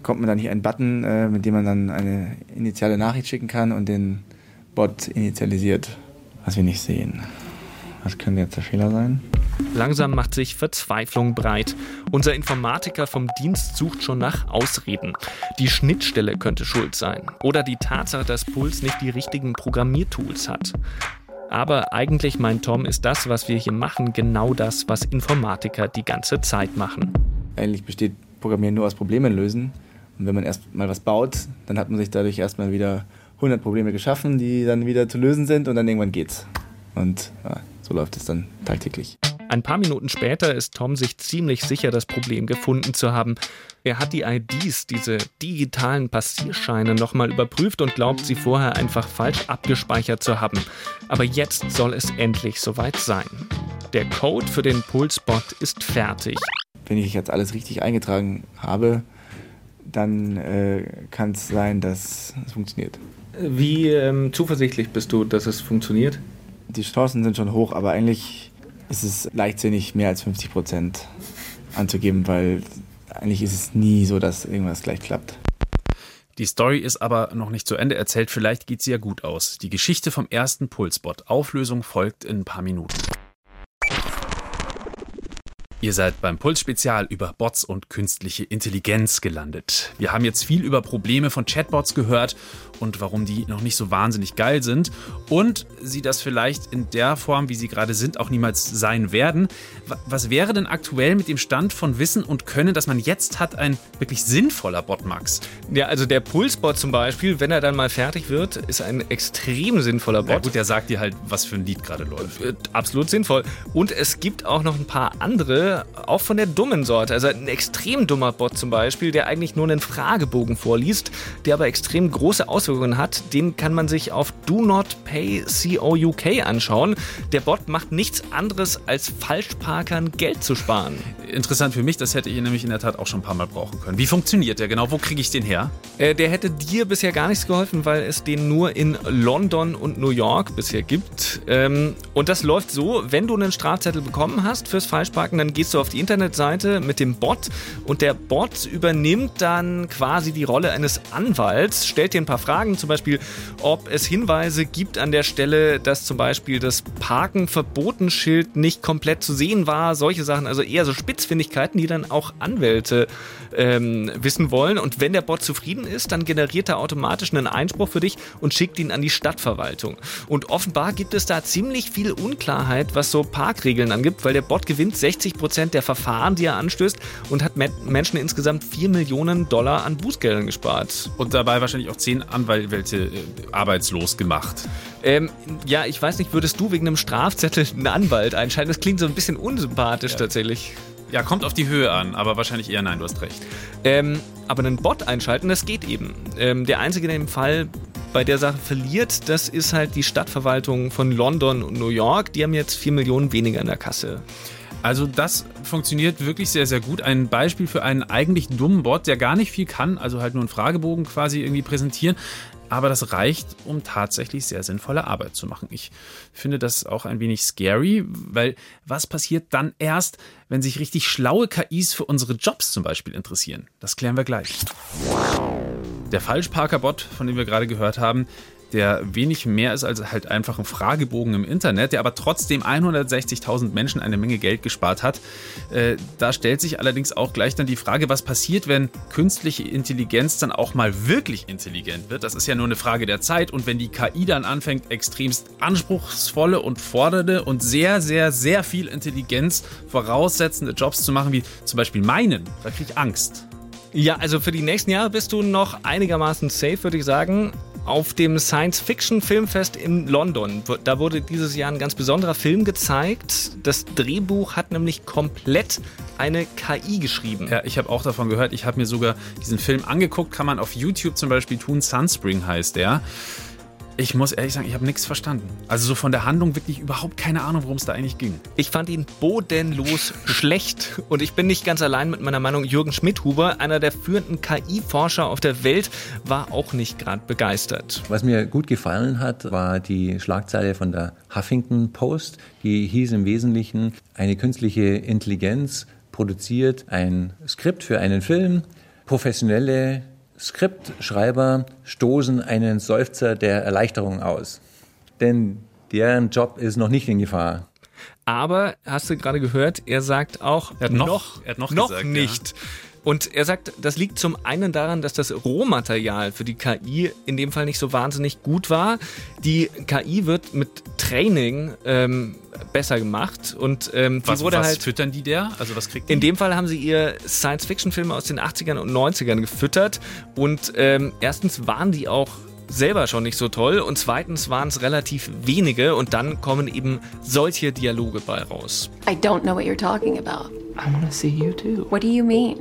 kommt man da nicht einen Button, äh, mit dem man dann eine initiale Nachricht schicken kann und den Bot initialisiert, was wir nicht sehen. Was könnte jetzt der Fehler sein? Langsam macht sich Verzweiflung breit. Unser Informatiker vom Dienst sucht schon nach Ausreden. Die Schnittstelle könnte schuld sein. Oder die Tatsache, dass Puls nicht die richtigen Programmiertools hat. Aber eigentlich, meint Tom, ist das, was wir hier machen, genau das, was Informatiker die ganze Zeit machen. Eigentlich besteht Programmieren nur aus Problemen lösen. Und wenn man erst mal was baut, dann hat man sich dadurch erstmal wieder hundert Probleme geschaffen, die dann wieder zu lösen sind und dann irgendwann geht's. Und ja, so läuft es dann tagtäglich. Ein paar Minuten später ist Tom sich ziemlich sicher, das Problem gefunden zu haben. Er hat die I Ds, diese digitalen Passierscheine, nochmal überprüft und glaubt, sie vorher einfach falsch abgespeichert zu haben. Aber jetzt soll es endlich soweit sein. Der Code für den Pulsbot ist fertig. Wenn ich jetzt alles richtig eingetragen habe, dann äh, kann es sein, dass es funktioniert. Wie ähm, zuversichtlich bist du, dass es funktioniert? Die Chancen sind schon hoch, aber eigentlich ist es leichtsinnig, mehr als fünfzig Prozent anzugeben, weil eigentlich ist es nie so, dass irgendwas gleich klappt. Die Story ist aber noch nicht zu Ende erzählt, vielleicht geht sie ja gut aus. Die Geschichte vom ersten Pulsbot. Auflösung folgt in ein paar Minuten. Ihr seid beim Puls-Spezial über Bots und künstliche Intelligenz gelandet. Wir haben jetzt viel über Probleme von Chatbots gehört und warum die noch nicht so wahnsinnig geil sind und sie das vielleicht in der Form, wie sie gerade sind, auch niemals sein werden. Was wäre denn aktuell mit dem Stand von Wissen und Können, das man jetzt hat, ein wirklich sinnvoller Bot, Max? Ja, also der Pulsbot zum Beispiel, wenn er dann mal fertig wird, ist ein extrem sinnvoller Bot. Ja gut, der sagt dir halt, was für ein Lied gerade läuft. Äh, absolut sinnvoll. Und es gibt auch noch ein paar andere, auch von der dummen Sorte. Also ein extrem dummer Bot zum Beispiel, der eigentlich nur einen Fragebogen vorliest, der aber extrem große Auswirkungen hat. Den kann man sich auf Do Not Pay C O U K anschauen. Der Bot macht nichts anderes, als Falschparkern Geld zu sparen. Interessant für mich, das hätte ich nämlich in der Tat auch schon ein paar Mal brauchen können. Wie funktioniert der genau? Wo kriege ich den her? Äh, der hätte dir bisher gar nichts geholfen, weil es den nur in London und New York bisher gibt. Ähm, und das läuft so, wenn du einen Strafzettel bekommen hast fürs Falschparken, dann gehst du auf die Internetseite mit dem Bot und der Bot übernimmt dann quasi die Rolle eines Anwalts, stellt dir ein paar Fragen, zum Beispiel, ob es Hinweise gibt an der Stelle, dass zum Beispiel das Parken-Verbotenschild nicht komplett zu sehen war, solche Sachen, also eher so Spitzfindigkeiten, die dann auch Anwälte ähm, wissen wollen. Und wenn der Bot zufrieden ist, dann generiert er automatisch einen Einspruch für dich und schickt ihn an die Stadtverwaltung. Und offenbar gibt es da ziemlich viel Unklarheit, was so Parkregeln angibt, weil der Bot gewinnt sechzig Prozent der Verfahren, die er anstößt und hat Menschen insgesamt vier Millionen Dollar an Bußgeldern gespart. Und dabei wahrscheinlich auch zehn Anwälte äh, arbeitslos gemacht. Ähm, ja, ich weiß nicht, würdest du wegen einem Strafzettel einen Anwalt einschalten? Das klingt so ein bisschen unsympathisch ja. tatsächlich. Ja, kommt auf die Höhe an, aber wahrscheinlich eher nein, du hast recht. Ähm, aber einen Bot einschalten, das geht eben. Ähm, der Einzige, der im Fall bei der Sache verliert, das ist halt die Stadtverwaltung von London und New York. Die haben jetzt vier Millionen weniger in der Kasse. Also das funktioniert wirklich sehr, sehr gut. Ein Beispiel für einen eigentlich dummen Bot, der gar nicht viel kann, also halt nur einen Fragebogen quasi irgendwie präsentieren. Aber das reicht, um tatsächlich sehr sinnvolle Arbeit zu machen. Ich finde das auch ein wenig scary, weil was passiert dann erst, wenn sich richtig schlaue K Is für unsere Jobs zum Beispiel interessieren? Das klären wir gleich. Der Falschparker-Bot, von dem wir gerade gehört haben, der wenig mehr ist als halt einfach ein Fragebogen im Internet, der aber trotzdem hundertsechzigtausend Menschen eine Menge Geld gespart hat. Äh, da stellt sich allerdings auch gleich dann die Frage, was passiert, wenn künstliche Intelligenz dann auch mal wirklich intelligent wird. Das ist ja nur eine Frage der Zeit. Und wenn die K I dann anfängt, extremst anspruchsvolle und fordernde und sehr, sehr, sehr viel Intelligenz voraussetzende Jobs zu machen, wie zum Beispiel meinen, da kriege ich Angst. Ja, also für die nächsten Jahre bist du noch einigermaßen safe, würde ich sagen. Auf dem Science-Fiction-Filmfest in London, da wurde dieses Jahr ein ganz besonderer Film gezeigt. Das Drehbuch hat nämlich komplett eine K I geschrieben. Ja, ich habe auch davon gehört. Ich habe mir sogar diesen Film angeguckt, kann man auf YouTube zum Beispiel tun. Sunspring heißt der. Ich muss ehrlich sagen, ich habe nichts verstanden. Also so von der Handlung wirklich überhaupt keine Ahnung, worum es da eigentlich ging. Ich fand ihn bodenlos schlecht. Und ich bin nicht ganz allein mit meiner Meinung. Jürgen Schmidhuber, einer der führenden K I-Forscher auf der Welt, war auch nicht gerade begeistert. Was mir gut gefallen hat, war die Schlagzeile von der Huffington Post. Die hieß im Wesentlichen, eine künstliche Intelligenz produziert ein Skript für einen Film. Professionelle Skriptschreiber stoßen einen Seufzer der Erleichterung aus. Denn deren Job ist noch nicht in Gefahr. Aber, hast du gerade gehört, er sagt auch, er hat noch, noch, er hat noch, noch gesagt, nicht. Ja. Und er sagt, das liegt zum einen daran, dass das Rohmaterial für die K I in dem Fall nicht so wahnsinnig gut war. Die K I wird mit Training ähm, besser gemacht und ähm, die was, wurde was halt. füttern die der? Also was kriegt die? In dem Fall haben sie ihr Science-Fiction-Filme aus den achtzigern und neunzigern gefüttert und ähm, erstens waren die auch selber schon nicht so toll und zweitens waren es relativ wenige und dann kommen eben solche Dialoge bei raus. I don't know what you're talking about. I want to see you too. What do you mean?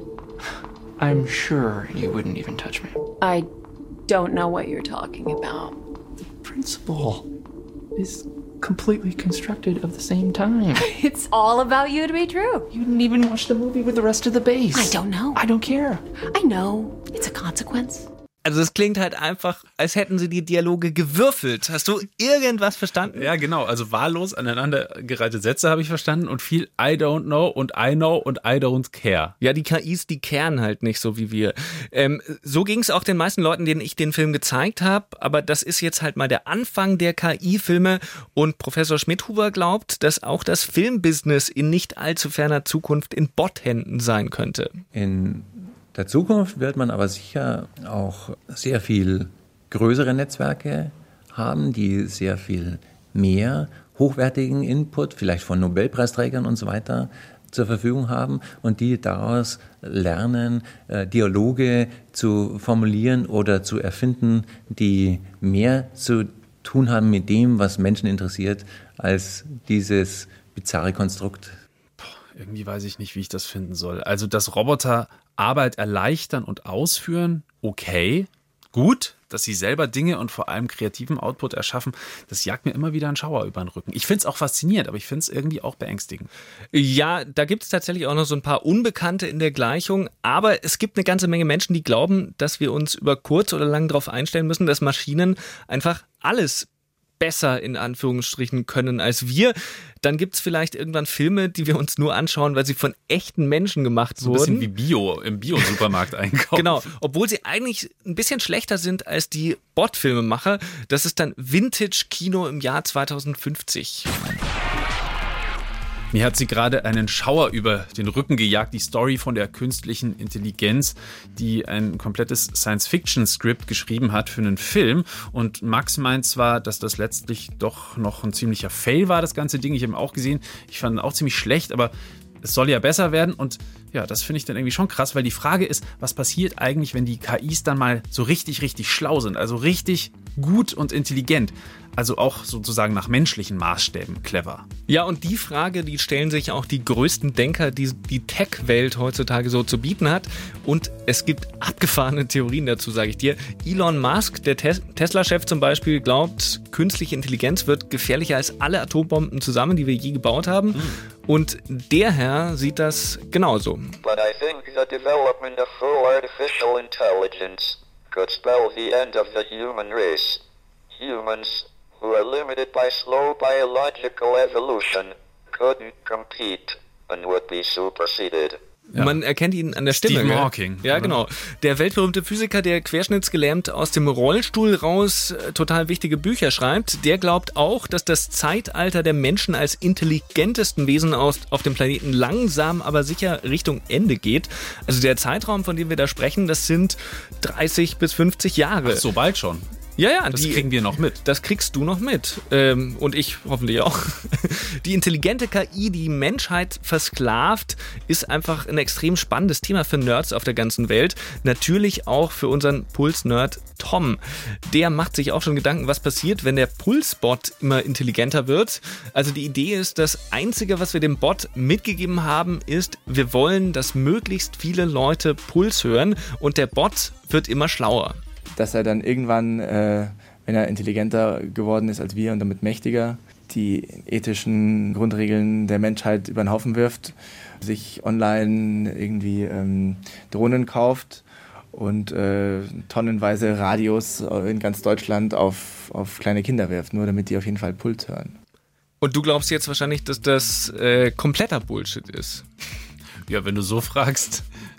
I'm sure you wouldn't even touch me. I don't know what you're talking about. The principle is completely constructed of the same time. It's all about you to be true. You didn't even watch the movie with the rest of the base. I don't know. I don't care. I know. It's a consequence. Also es klingt halt einfach, als hätten sie die Dialoge gewürfelt. Hast du irgendwas verstanden? Ja, genau. Also wahllos aneinandergereihte Sätze habe ich verstanden und viel I don't know und I know und I don't care. Ja, die K Is, die kehren halt nicht so wie wir. Ähm, so ging es auch den meisten Leuten, denen ich den Film gezeigt habe. Aber das ist jetzt halt mal der Anfang der K I-Filme. Und Professor Schmidhuber glaubt, dass auch das Filmbusiness in nicht allzu ferner Zukunft in Bot-Händen sein könnte. In der Zukunft wird man aber sicher auch sehr viel größere Netzwerke haben, die sehr viel mehr hochwertigen Input, vielleicht von Nobelpreisträgern und so weiter, zur Verfügung haben und die daraus lernen, äh, Dialoge zu formulieren oder zu erfinden, die mehr zu tun haben mit dem, was Menschen interessiert, als dieses bizarre Konstrukt. Irgendwie weiß ich nicht, wie ich das finden soll. Also, dass Roboter Arbeit erleichtern und ausführen, okay, gut. Dass sie selber Dinge und vor allem kreativen Output erschaffen, das jagt mir immer wieder einen Schauer über den Rücken. Ich finde es auch faszinierend, aber ich finde es irgendwie auch beängstigend. Ja, da gibt es tatsächlich auch noch so ein paar Unbekannte in der Gleichung, aber es gibt eine ganze Menge Menschen, die glauben, dass wir uns über kurz oder lang darauf einstellen müssen, dass Maschinen einfach alles besser in Anführungsstrichen können als wir. Dann gibt es vielleicht irgendwann Filme, die wir uns nur anschauen, weil sie von echten Menschen gemacht so wurden. So ein bisschen wie Bio im Bio-Supermarkt einkaufen. Genau, obwohl sie eigentlich ein bisschen schlechter sind als die Bot-Filmemacher. Das ist dann Vintage-Kino im Jahr zweitausendfünfzig. Mir hat sie gerade einen Schauer über den Rücken gejagt, die Story von der künstlichen Intelligenz, die ein komplettes Science-Fiction-Skript geschrieben hat für einen Film. Und Max meint zwar, dass das letztlich doch noch ein ziemlicher Fail war, das ganze Ding. Ich habe ihn auch gesehen. Ich fand ihn auch ziemlich schlecht, aber es soll ja besser werden. Und ja, das finde ich dann irgendwie schon krass, weil die Frage ist, was passiert eigentlich, wenn die K Is dann mal so richtig, richtig schlau sind, also richtig gut und intelligent. Also auch sozusagen nach menschlichen Maßstäben clever. Ja, und die Frage, die stellen sich auch die größten Denker, die die Tech-Welt heutzutage so zu bieten hat. Und es gibt abgefahrene Theorien dazu, sage ich dir. Elon Musk, der Tes- Tesla-Chef zum Beispiel, glaubt, künstliche Intelligenz wird gefährlicher als alle Atombomben zusammen, die wir je gebaut haben. Mhm. Und der Herr sieht das genauso. But I think the development of full artificial intelligence could spell the end of the human race. Humans who are limited by slow biological evolution couldn't compete and would be superseded. Ja. Man erkennt ihn an der Stimme. Stephen gell? Hawking. Ja, genau. Der weltberühmte Physiker, der querschnittsgelähmt aus dem Rollstuhl raus äh, total wichtige Bücher schreibt, der glaubt auch, dass das Zeitalter der Menschen als intelligentesten Wesen aus, auf dem Planeten langsam, aber sicher Richtung Ende geht. Also der Zeitraum, von dem wir da sprechen, das sind dreißig bis fünfzig Jahre. Ach, so bald schon. Ja, ja. Das die, kriegen wir noch mit. Das kriegst du noch mit. Ähm, und ich hoffentlich auch. Die intelligente K I, die Menschheit versklavt, ist einfach ein extrem spannendes Thema für Nerds auf der ganzen Welt. Natürlich auch für unseren Puls-Nerd Tom. Der macht sich auch schon Gedanken, was passiert, wenn der Pulsbot immer intelligenter wird. Also die Idee ist, das Einzige, was wir dem Bot mitgegeben haben, ist, wir wollen, dass möglichst viele Leute Puls hören und der Bot wird immer schlauer. Dass er dann irgendwann, äh, wenn er intelligenter geworden ist als wir und damit mächtiger, die ethischen Grundregeln der Menschheit über den Haufen wirft, sich online irgendwie ähm, Drohnen kauft und äh, tonnenweise Radios in ganz Deutschland auf, auf kleine Kinder wirft, nur damit die auf jeden Fall Puls hören. Und du glaubst jetzt wahrscheinlich, dass das äh, kompletter Bullshit ist? Ja, wenn du so fragst,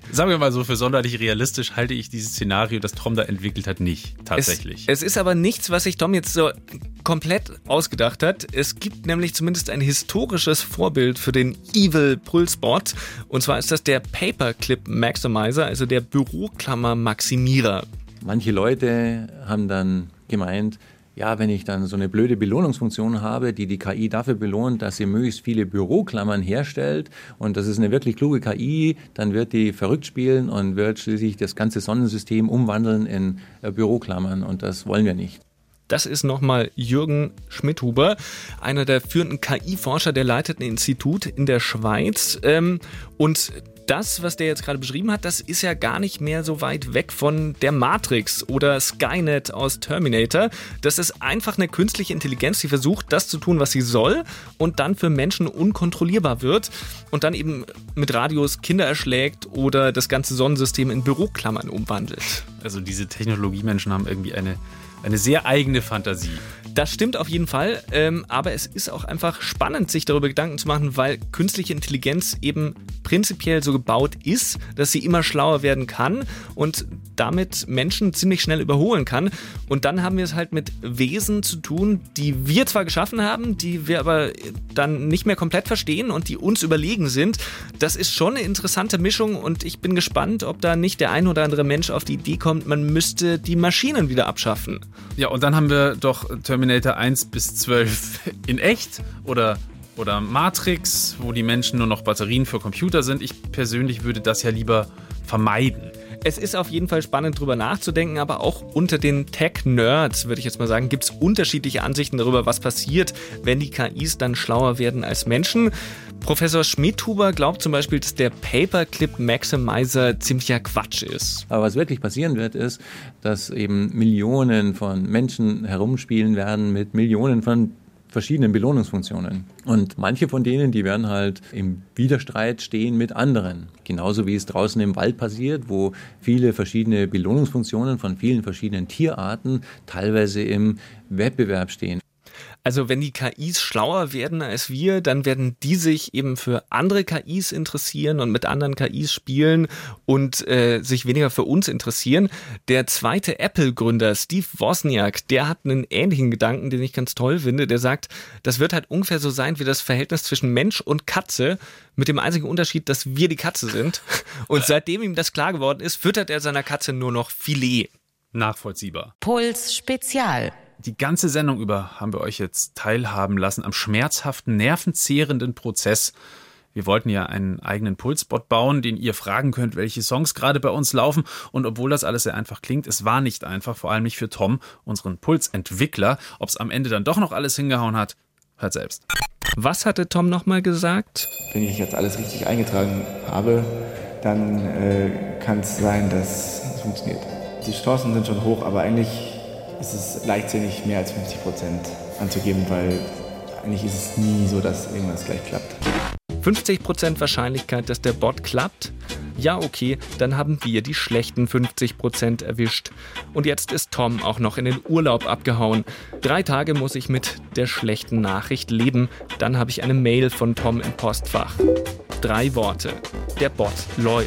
Sagen wir mal so, für sonderlich realistisch halte ich dieses Szenario, das Tom da entwickelt hat, nicht tatsächlich. Es, es ist aber nichts, was sich Tom jetzt so komplett ausgedacht hat. Es gibt nämlich zumindest ein historisches Vorbild für den Evil Pulsbot. Und zwar ist das der Paperclip Maximizer, also der Büroklammer-Maximierer. Manche Leute haben dann gemeint, ja, wenn ich dann so eine blöde Belohnungsfunktion habe, die die K I dafür belohnt, dass sie möglichst viele Büroklammern herstellt und das ist eine wirklich kluge K I, dann wird die verrückt spielen und wird schließlich das ganze Sonnensystem umwandeln in äh, Büroklammern und das wollen wir nicht. Das ist nochmal Jürgen Schmidhuber, einer der führenden K I-Forscher, der leitet ein Institut in der Schweiz. Ähm, und das, was der jetzt gerade beschrieben hat, das ist ja gar nicht mehr so weit weg von der Matrix oder Skynet aus Terminator. Das ist einfach eine künstliche Intelligenz, die versucht, das zu tun, was sie soll und dann für Menschen unkontrollierbar wird und dann eben mit Radios Kinder erschlägt oder das ganze Sonnensystem in Büroklammern umwandelt. Also diese Technologiemenschen haben irgendwie eine, eine sehr eigene Fantasie. Das stimmt auf jeden Fall, ähm, aber es ist auch einfach spannend, sich darüber Gedanken zu machen, weil künstliche Intelligenz eben prinzipiell so gebaut ist, dass sie immer schlauer werden kann und damit Menschen ziemlich schnell überholen kann. Und dann haben wir es halt mit Wesen zu tun, die wir zwar geschaffen haben, die wir aber dann nicht mehr komplett verstehen und die uns überlegen sind. Das ist schon eine interessante Mischung und ich bin gespannt, ob da nicht der ein oder andere Mensch auf die Idee kommt, man müsste die Maschinen wieder abschaffen. Ja, und dann haben wir doch Terminator eins bis zwölf in echt oder, oder Matrix, wo die Menschen nur noch Batterien für Computer sind. Ich persönlich würde das ja lieber vermeiden. Es ist auf jeden Fall spannend, drüber nachzudenken, aber auch unter den Tech-Nerds, würde ich jetzt mal sagen, gibt es unterschiedliche Ansichten darüber, was passiert, wenn die K Is dann schlauer werden als Menschen. Professor Schmidhuber glaubt zum Beispiel, dass der Paperclip Maximizer ziemlicher Quatsch ist. Aber was wirklich passieren wird, ist, dass eben Millionen von Menschen herumspielen werden mit Millionen von verschiedenen Belohnungsfunktionen. Und manche von denen, die werden halt im Widerstreit stehen mit anderen. Genauso wie es draußen im Wald passiert, wo viele verschiedene Belohnungsfunktionen von vielen verschiedenen Tierarten teilweise im Wettbewerb stehen. Also wenn die K Is schlauer werden als wir, dann werden die sich eben für andere K Is interessieren und mit anderen K Is spielen und äh, sich weniger für uns interessieren. Der zweite Apple-Gründer Steve Wozniak, der hat einen ähnlichen Gedanken, den ich ganz toll finde. Der sagt, das wird halt ungefähr so sein wie das Verhältnis zwischen Mensch und Katze, mit dem einzigen Unterschied, dass wir die Katze sind. Und seitdem ihm das klar geworden ist, füttert er seiner Katze nur noch Filet. Nachvollziehbar. Puls Spezial. Die ganze Sendung über haben wir euch jetzt teilhaben lassen am schmerzhaften, nervenzehrenden Prozess. Wir wollten ja einen eigenen Pulsbot bauen, den ihr fragen könnt, welche Songs gerade bei uns laufen. Und obwohl das alles sehr einfach klingt, es war nicht einfach, vor allem nicht für Tom, unseren Pulsentwickler. Ob es am Ende dann doch noch alles hingehauen hat, hört selbst. Was hatte Tom nochmal gesagt? Wenn ich jetzt alles richtig eingetragen habe, dann äh, kann es sein, dass es funktioniert. Die Chancen sind schon hoch, aber eigentlich ist es leichtsinnig, mehr als fünfzig Prozent anzugeben, weil eigentlich ist es nie so, dass irgendwas gleich klappt. fünfzig Prozent Wahrscheinlichkeit, dass der Bot klappt? Ja, okay, dann haben wir die schlechten fünfzig Prozent erwischt. Und jetzt ist Tom auch noch in den Urlaub abgehauen. Drei Tage muss ich mit der schlechten Nachricht leben. Dann habe ich eine Mail von Tom im Postfach. Drei Worte. Der Bot läuft.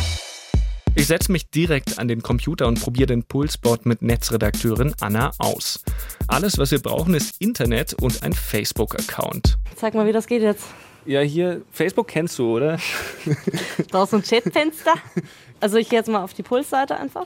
Ich setze mich direkt an den Computer und probiere den Pulsbot mit Netzredakteurin Anna aus. Alles, was wir brauchen, ist Internet und ein Facebook-Account. Zeig mal, wie das geht jetzt. Ja, hier, Facebook kennst du, oder? Da ist so ein Chatfenster. Also ich gehe jetzt mal auf die Pulsseite einfach.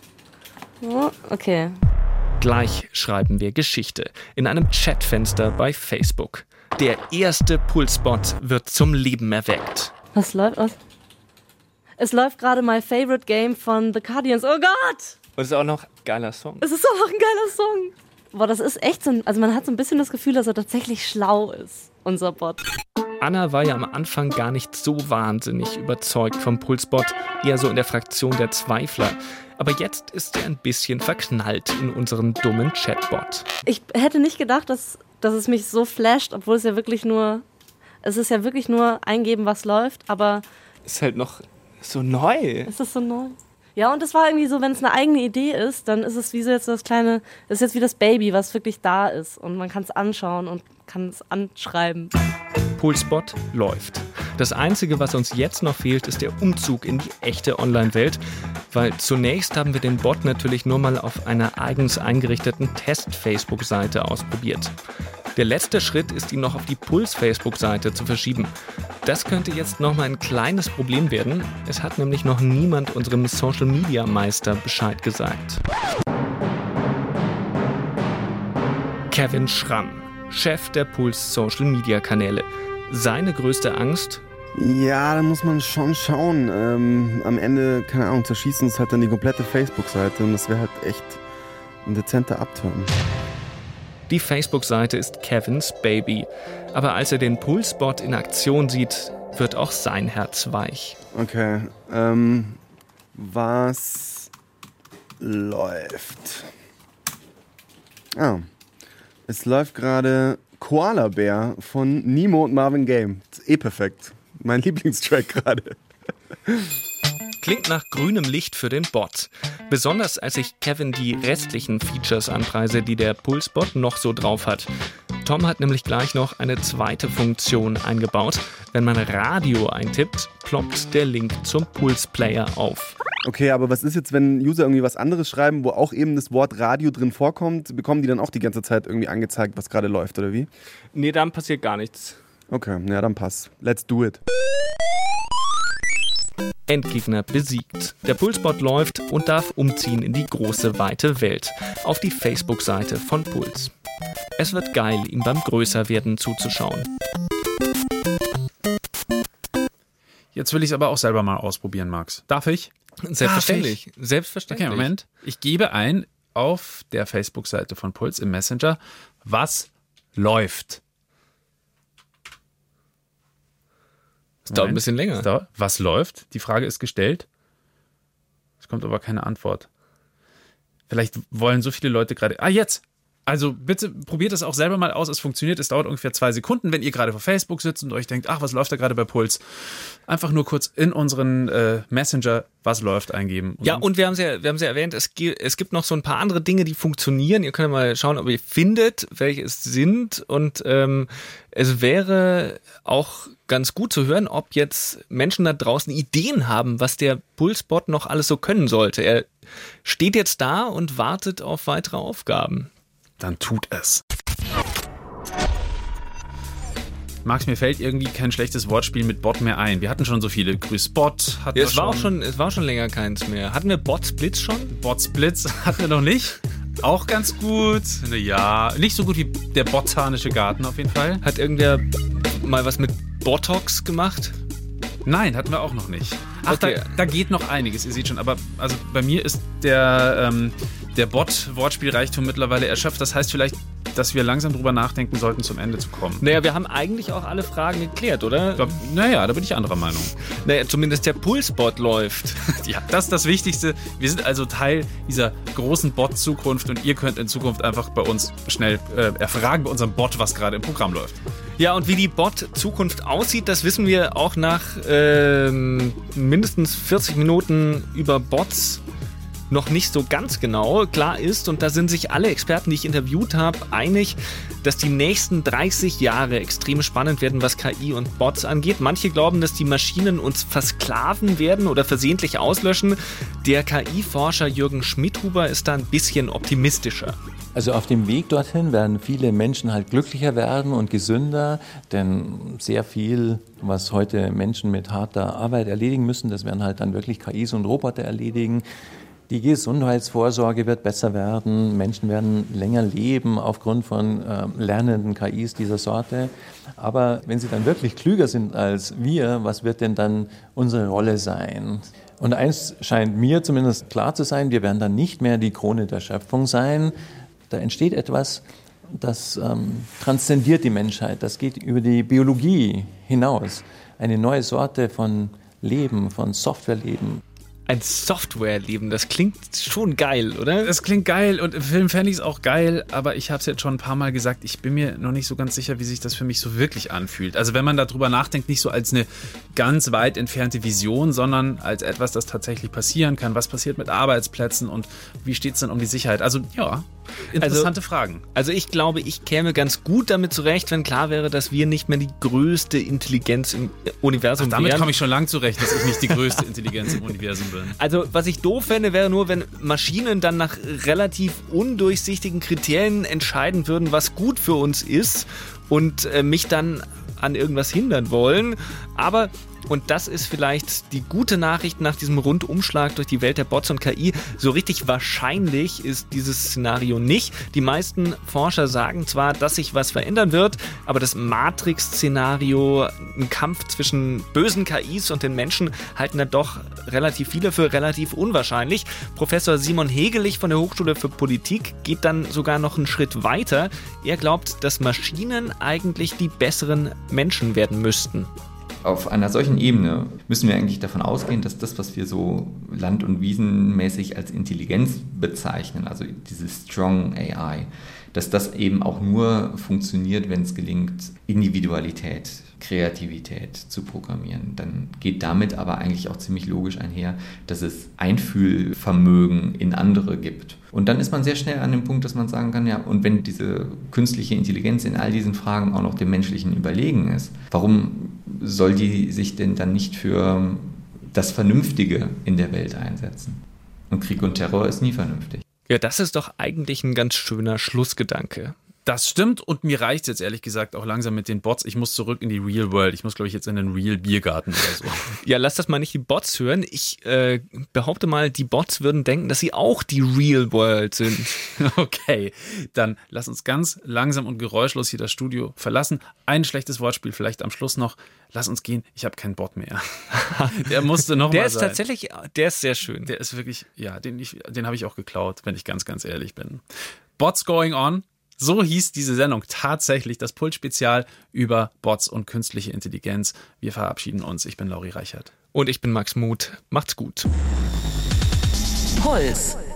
Oh, okay. Gleich schreiben wir Geschichte in einem Chatfenster bei Facebook. Der erste Pulsbot wird zum Leben erweckt. Was läuft aus? Es läuft gerade My Favorite Game von The Guardians. Oh Gott! Und es ist auch noch ein geiler Song. Es ist auch noch ein geiler Song. Boah, das ist echt so ein, also man hat so ein bisschen das Gefühl, dass er tatsächlich schlau ist, unser Bot. Anna war ja am Anfang gar nicht so wahnsinnig überzeugt vom Pulsbot, eher so in der Fraktion der Zweifler. Aber jetzt ist er ein bisschen verknallt in unseren dummen Chatbot. Ich hätte nicht gedacht, dass, dass es mich so flasht, obwohl es ja wirklich nur, es ist ja wirklich nur eingeben, was läuft, aber... Ist halt noch so neu. Es ist so neu. Ja, und es war irgendwie so, wenn es eine eigene Idee ist, dann ist es wie so jetzt das kleine, das ist jetzt wie das Baby, was wirklich da ist und man kann es anschauen und kann es anschreiben. Pulsbot läuft. Das Einzige, was uns jetzt noch fehlt, ist der Umzug in die echte Online-Welt, weil zunächst haben wir den Bot natürlich nur mal auf einer eigens eingerichteten Test-Facebook-Seite ausprobiert. Der letzte Schritt ist, ihn noch auf die Puls-Facebook-Seite zu verschieben. Das könnte jetzt noch mal ein kleines Problem werden. Es hat nämlich noch niemand unserem Social-Media-Meister Bescheid gesagt. Kevin Schramm, Chef der Puls-Social-Media-Kanäle. Seine größte Angst? Ja, da muss man schon schauen. Ähm, am Ende, keine Ahnung, zerschießen es halt dann die komplette Facebook-Seite und das wäre halt echt ein dezenter Upturn. Die Facebook-Seite ist Kevins Baby. Aber als er den Pulsbot in Aktion sieht, wird auch sein Herz weich. Okay, ähm, was läuft? Ah, es läuft gerade Koala Bär von Nemo und Marvin Gaye. Das ist eh perfekt. Mein Lieblingstrack gerade. Klingt nach grünem Licht für den Bot. Besonders als ich Kevin die restlichen Features anpreise, die der Pulsbot noch so drauf hat. Tom hat nämlich gleich noch eine zweite Funktion eingebaut. Wenn man Radio eintippt, ploppt der Link zum Pulsplayer auf. Okay, aber was ist jetzt, wenn User irgendwie was anderes schreiben, wo auch eben das Wort Radio drin vorkommt? Bekommen die dann auch die ganze Zeit irgendwie angezeigt, was gerade läuft, oder wie? Nee, dann passiert gar nichts. Okay, ja, dann passt. Let's do it. Endgegner besiegt. Der Pulsbot läuft und darf umziehen in die große, weite Welt. Auf die Facebook-Seite von Puls. Es wird geil, ihm beim Größerwerden zuzuschauen. Jetzt will ich es aber auch selber mal ausprobieren, Max. Darf ich? Selbstverständlich. Darf ich? Selbstverständlich. Okay, Moment. Ich gebe ein auf der Facebook-Seite von Puls im Messenger, was läuft. Es dauert ein bisschen länger. Dauert, was läuft? Die Frage ist gestellt. Es kommt aber keine Antwort. Vielleicht wollen so viele Leute gerade... Ah, jetzt! Also bitte probiert es auch selber mal aus. Es funktioniert. Es dauert ungefähr zwei Sekunden, wenn ihr gerade vor Facebook sitzt und euch denkt, ach, was läuft da gerade bei Puls? Einfach nur kurz in unseren äh, Messenger was läuft eingeben. Und ja, und wir haben es ja, wir haben es ja erwähnt, es, gi- es gibt noch so ein paar andere Dinge, die funktionieren. Ihr könnt mal schauen, ob ihr findet, welche es sind. Und ähm, es wäre auch ganz gut zu hören, ob jetzt Menschen da draußen Ideen haben, was der Pulsbot noch alles so können sollte. Er steht jetzt da und wartet auf weitere Aufgaben. Dann tut es. Max, mir fällt irgendwie kein schlechtes Wortspiel mit Bot mehr ein. Wir hatten schon so viele. Grüß Bot. Hatten Ja, wir es, war schon. auch schon, es war schon länger keins mehr. Hatten wir Botsblitz schon? Botsblitz hatten wir noch nicht. Auch ganz gut. Ja, nicht so gut wie der botanische Garten auf jeden Fall. Hat irgendwer mal was mit Botox gemacht? Nein, hatten wir auch noch nicht. Ach, Okay. da, da geht noch einiges, ihr seht schon. Aber also bei mir ist der, ähm, der Bot-Wortspielreichtum mittlerweile erschöpft. Das heißt vielleicht, dass wir langsam drüber nachdenken sollten, zum Ende zu kommen. Naja, wir haben eigentlich auch alle Fragen geklärt, oder? Da, naja, da bin ich anderer Meinung. Naja, zumindest der Pulsbot läuft. Ja, das ist das Wichtigste. Wir sind also Teil dieser großen Bot-Zukunft und ihr könnt in Zukunft einfach bei uns schnell äh, erfragen bei unserem Bot, was gerade im Programm läuft. Ja, und wie die Bot-Zukunft aussieht, das wissen wir auch nach ähm, mindestens vierzig Minuten über Bots noch nicht so ganz genau. Klar ist, und da sind sich alle Experten, die ich interviewt habe, einig, dass die nächsten dreißig Jahre extrem spannend werden, was K I und Bots angeht. Manche glauben, dass die Maschinen uns versklaven werden oder versehentlich auslöschen. Der K I-Forscher Jürgen Schmidhuber ist da ein bisschen optimistischer. Also auf dem Weg dorthin werden viele Menschen halt glücklicher werden und gesünder, denn sehr viel, was heute Menschen mit harter Arbeit erledigen müssen, das werden halt dann wirklich K Is und Roboter erledigen. Die Gesundheitsvorsorge wird besser werden, Menschen werden länger leben aufgrund von äh, lernenden K Is dieser Sorte. Aber wenn sie dann wirklich klüger sind als wir, was wird denn dann unsere Rolle sein? Und eins scheint mir zumindest klar zu sein, wir werden dann nicht mehr die Krone der Schöpfung sein. Da entsteht etwas, das ähm, transzendiert die Menschheit, das geht über die Biologie hinaus. Eine neue Sorte von Leben, von Softwareleben. Ein Softwareleben, das klingt schon geil, oder? Das klingt geil und im Film fände ich es auch geil, aber ich habe es jetzt schon ein paar Mal gesagt, ich bin mir noch nicht so ganz sicher, wie sich das für mich so wirklich anfühlt. Also wenn man darüber nachdenkt, nicht so als eine ganz weit entfernte Vision, sondern als etwas, das tatsächlich passieren kann. Was passiert mit Arbeitsplätzen und wie steht es denn um die Sicherheit? Also ja, Interessante also, Fragen. Also ich glaube, ich käme ganz gut damit zurecht, wenn klar wäre, dass wir nicht mehr die größte Intelligenz im Universum Ach, damit wären. komme ich schon lang zurecht, dass ich nicht die größte Intelligenz im Universum bin. Also was ich doof fände, wäre nur, wenn Maschinen dann nach relativ undurchsichtigen Kriterien entscheiden würden, was gut für uns ist und äh, mich dann an irgendwas hindern wollen. Aber, und das ist vielleicht die gute Nachricht nach diesem Rundumschlag durch die Welt der Bots und K I, so richtig wahrscheinlich ist dieses Szenario nicht. Die meisten Forscher sagen zwar, dass sich was verändern wird, aber das Matrix-Szenario, ein Kampf zwischen bösen K Is und den Menschen, halten da doch relativ viele für relativ unwahrscheinlich. Professor Simon Hegelich von der Hochschule für Politik geht dann sogar noch einen Schritt weiter. Er glaubt, dass Maschinen eigentlich die besseren Menschen werden müssten. Auf einer solchen Ebene müssen wir eigentlich davon ausgehen, dass das, was wir so land- und wiesenmäßig als Intelligenz bezeichnen, also diese Strong A I, dass das eben auch nur funktioniert, wenn es gelingt, Individualität, Kreativität zu programmieren. Dann geht damit aber eigentlich auch ziemlich logisch einher, dass es Einfühlvermögen in andere gibt. Und dann ist man sehr schnell an dem Punkt, dass man sagen kann, ja, und wenn diese künstliche Intelligenz in all diesen Fragen auch noch dem Menschlichen überlegen ist, warum soll die sich denn dann nicht für das Vernünftige in der Welt einsetzen? Und Krieg und Terror ist nie vernünftig. Ja, das ist doch eigentlich ein ganz schöner Schlussgedanke. Das stimmt und mir reicht es jetzt ehrlich gesagt auch langsam mit den Bots. Ich muss zurück in die Real World. Ich muss, glaube ich, jetzt in den Real Biergarten oder so. Ja, lass das mal nicht die Bots hören. Ich äh, behaupte mal, die Bots würden denken, dass sie auch die Real World sind. Okay, dann lass uns ganz langsam und geräuschlos hier das Studio verlassen. Ein schlechtes Wortspiel vielleicht am Schluss noch. Lass uns gehen, ich habe keinen Bot mehr. Der musste noch der mal ist sein. tatsächlich, der ist sehr schön. Der ist wirklich, ja, den, ich, den habe ich auch geklaut, wenn ich ganz, ganz ehrlich bin. Bots going on. So hieß diese Sendung tatsächlich, das Puls-Spezial über Bots und künstliche Intelligenz. Wir verabschieden uns. Ich bin Lauri Reichert. Und ich bin Max Muth. Macht's gut. Puls.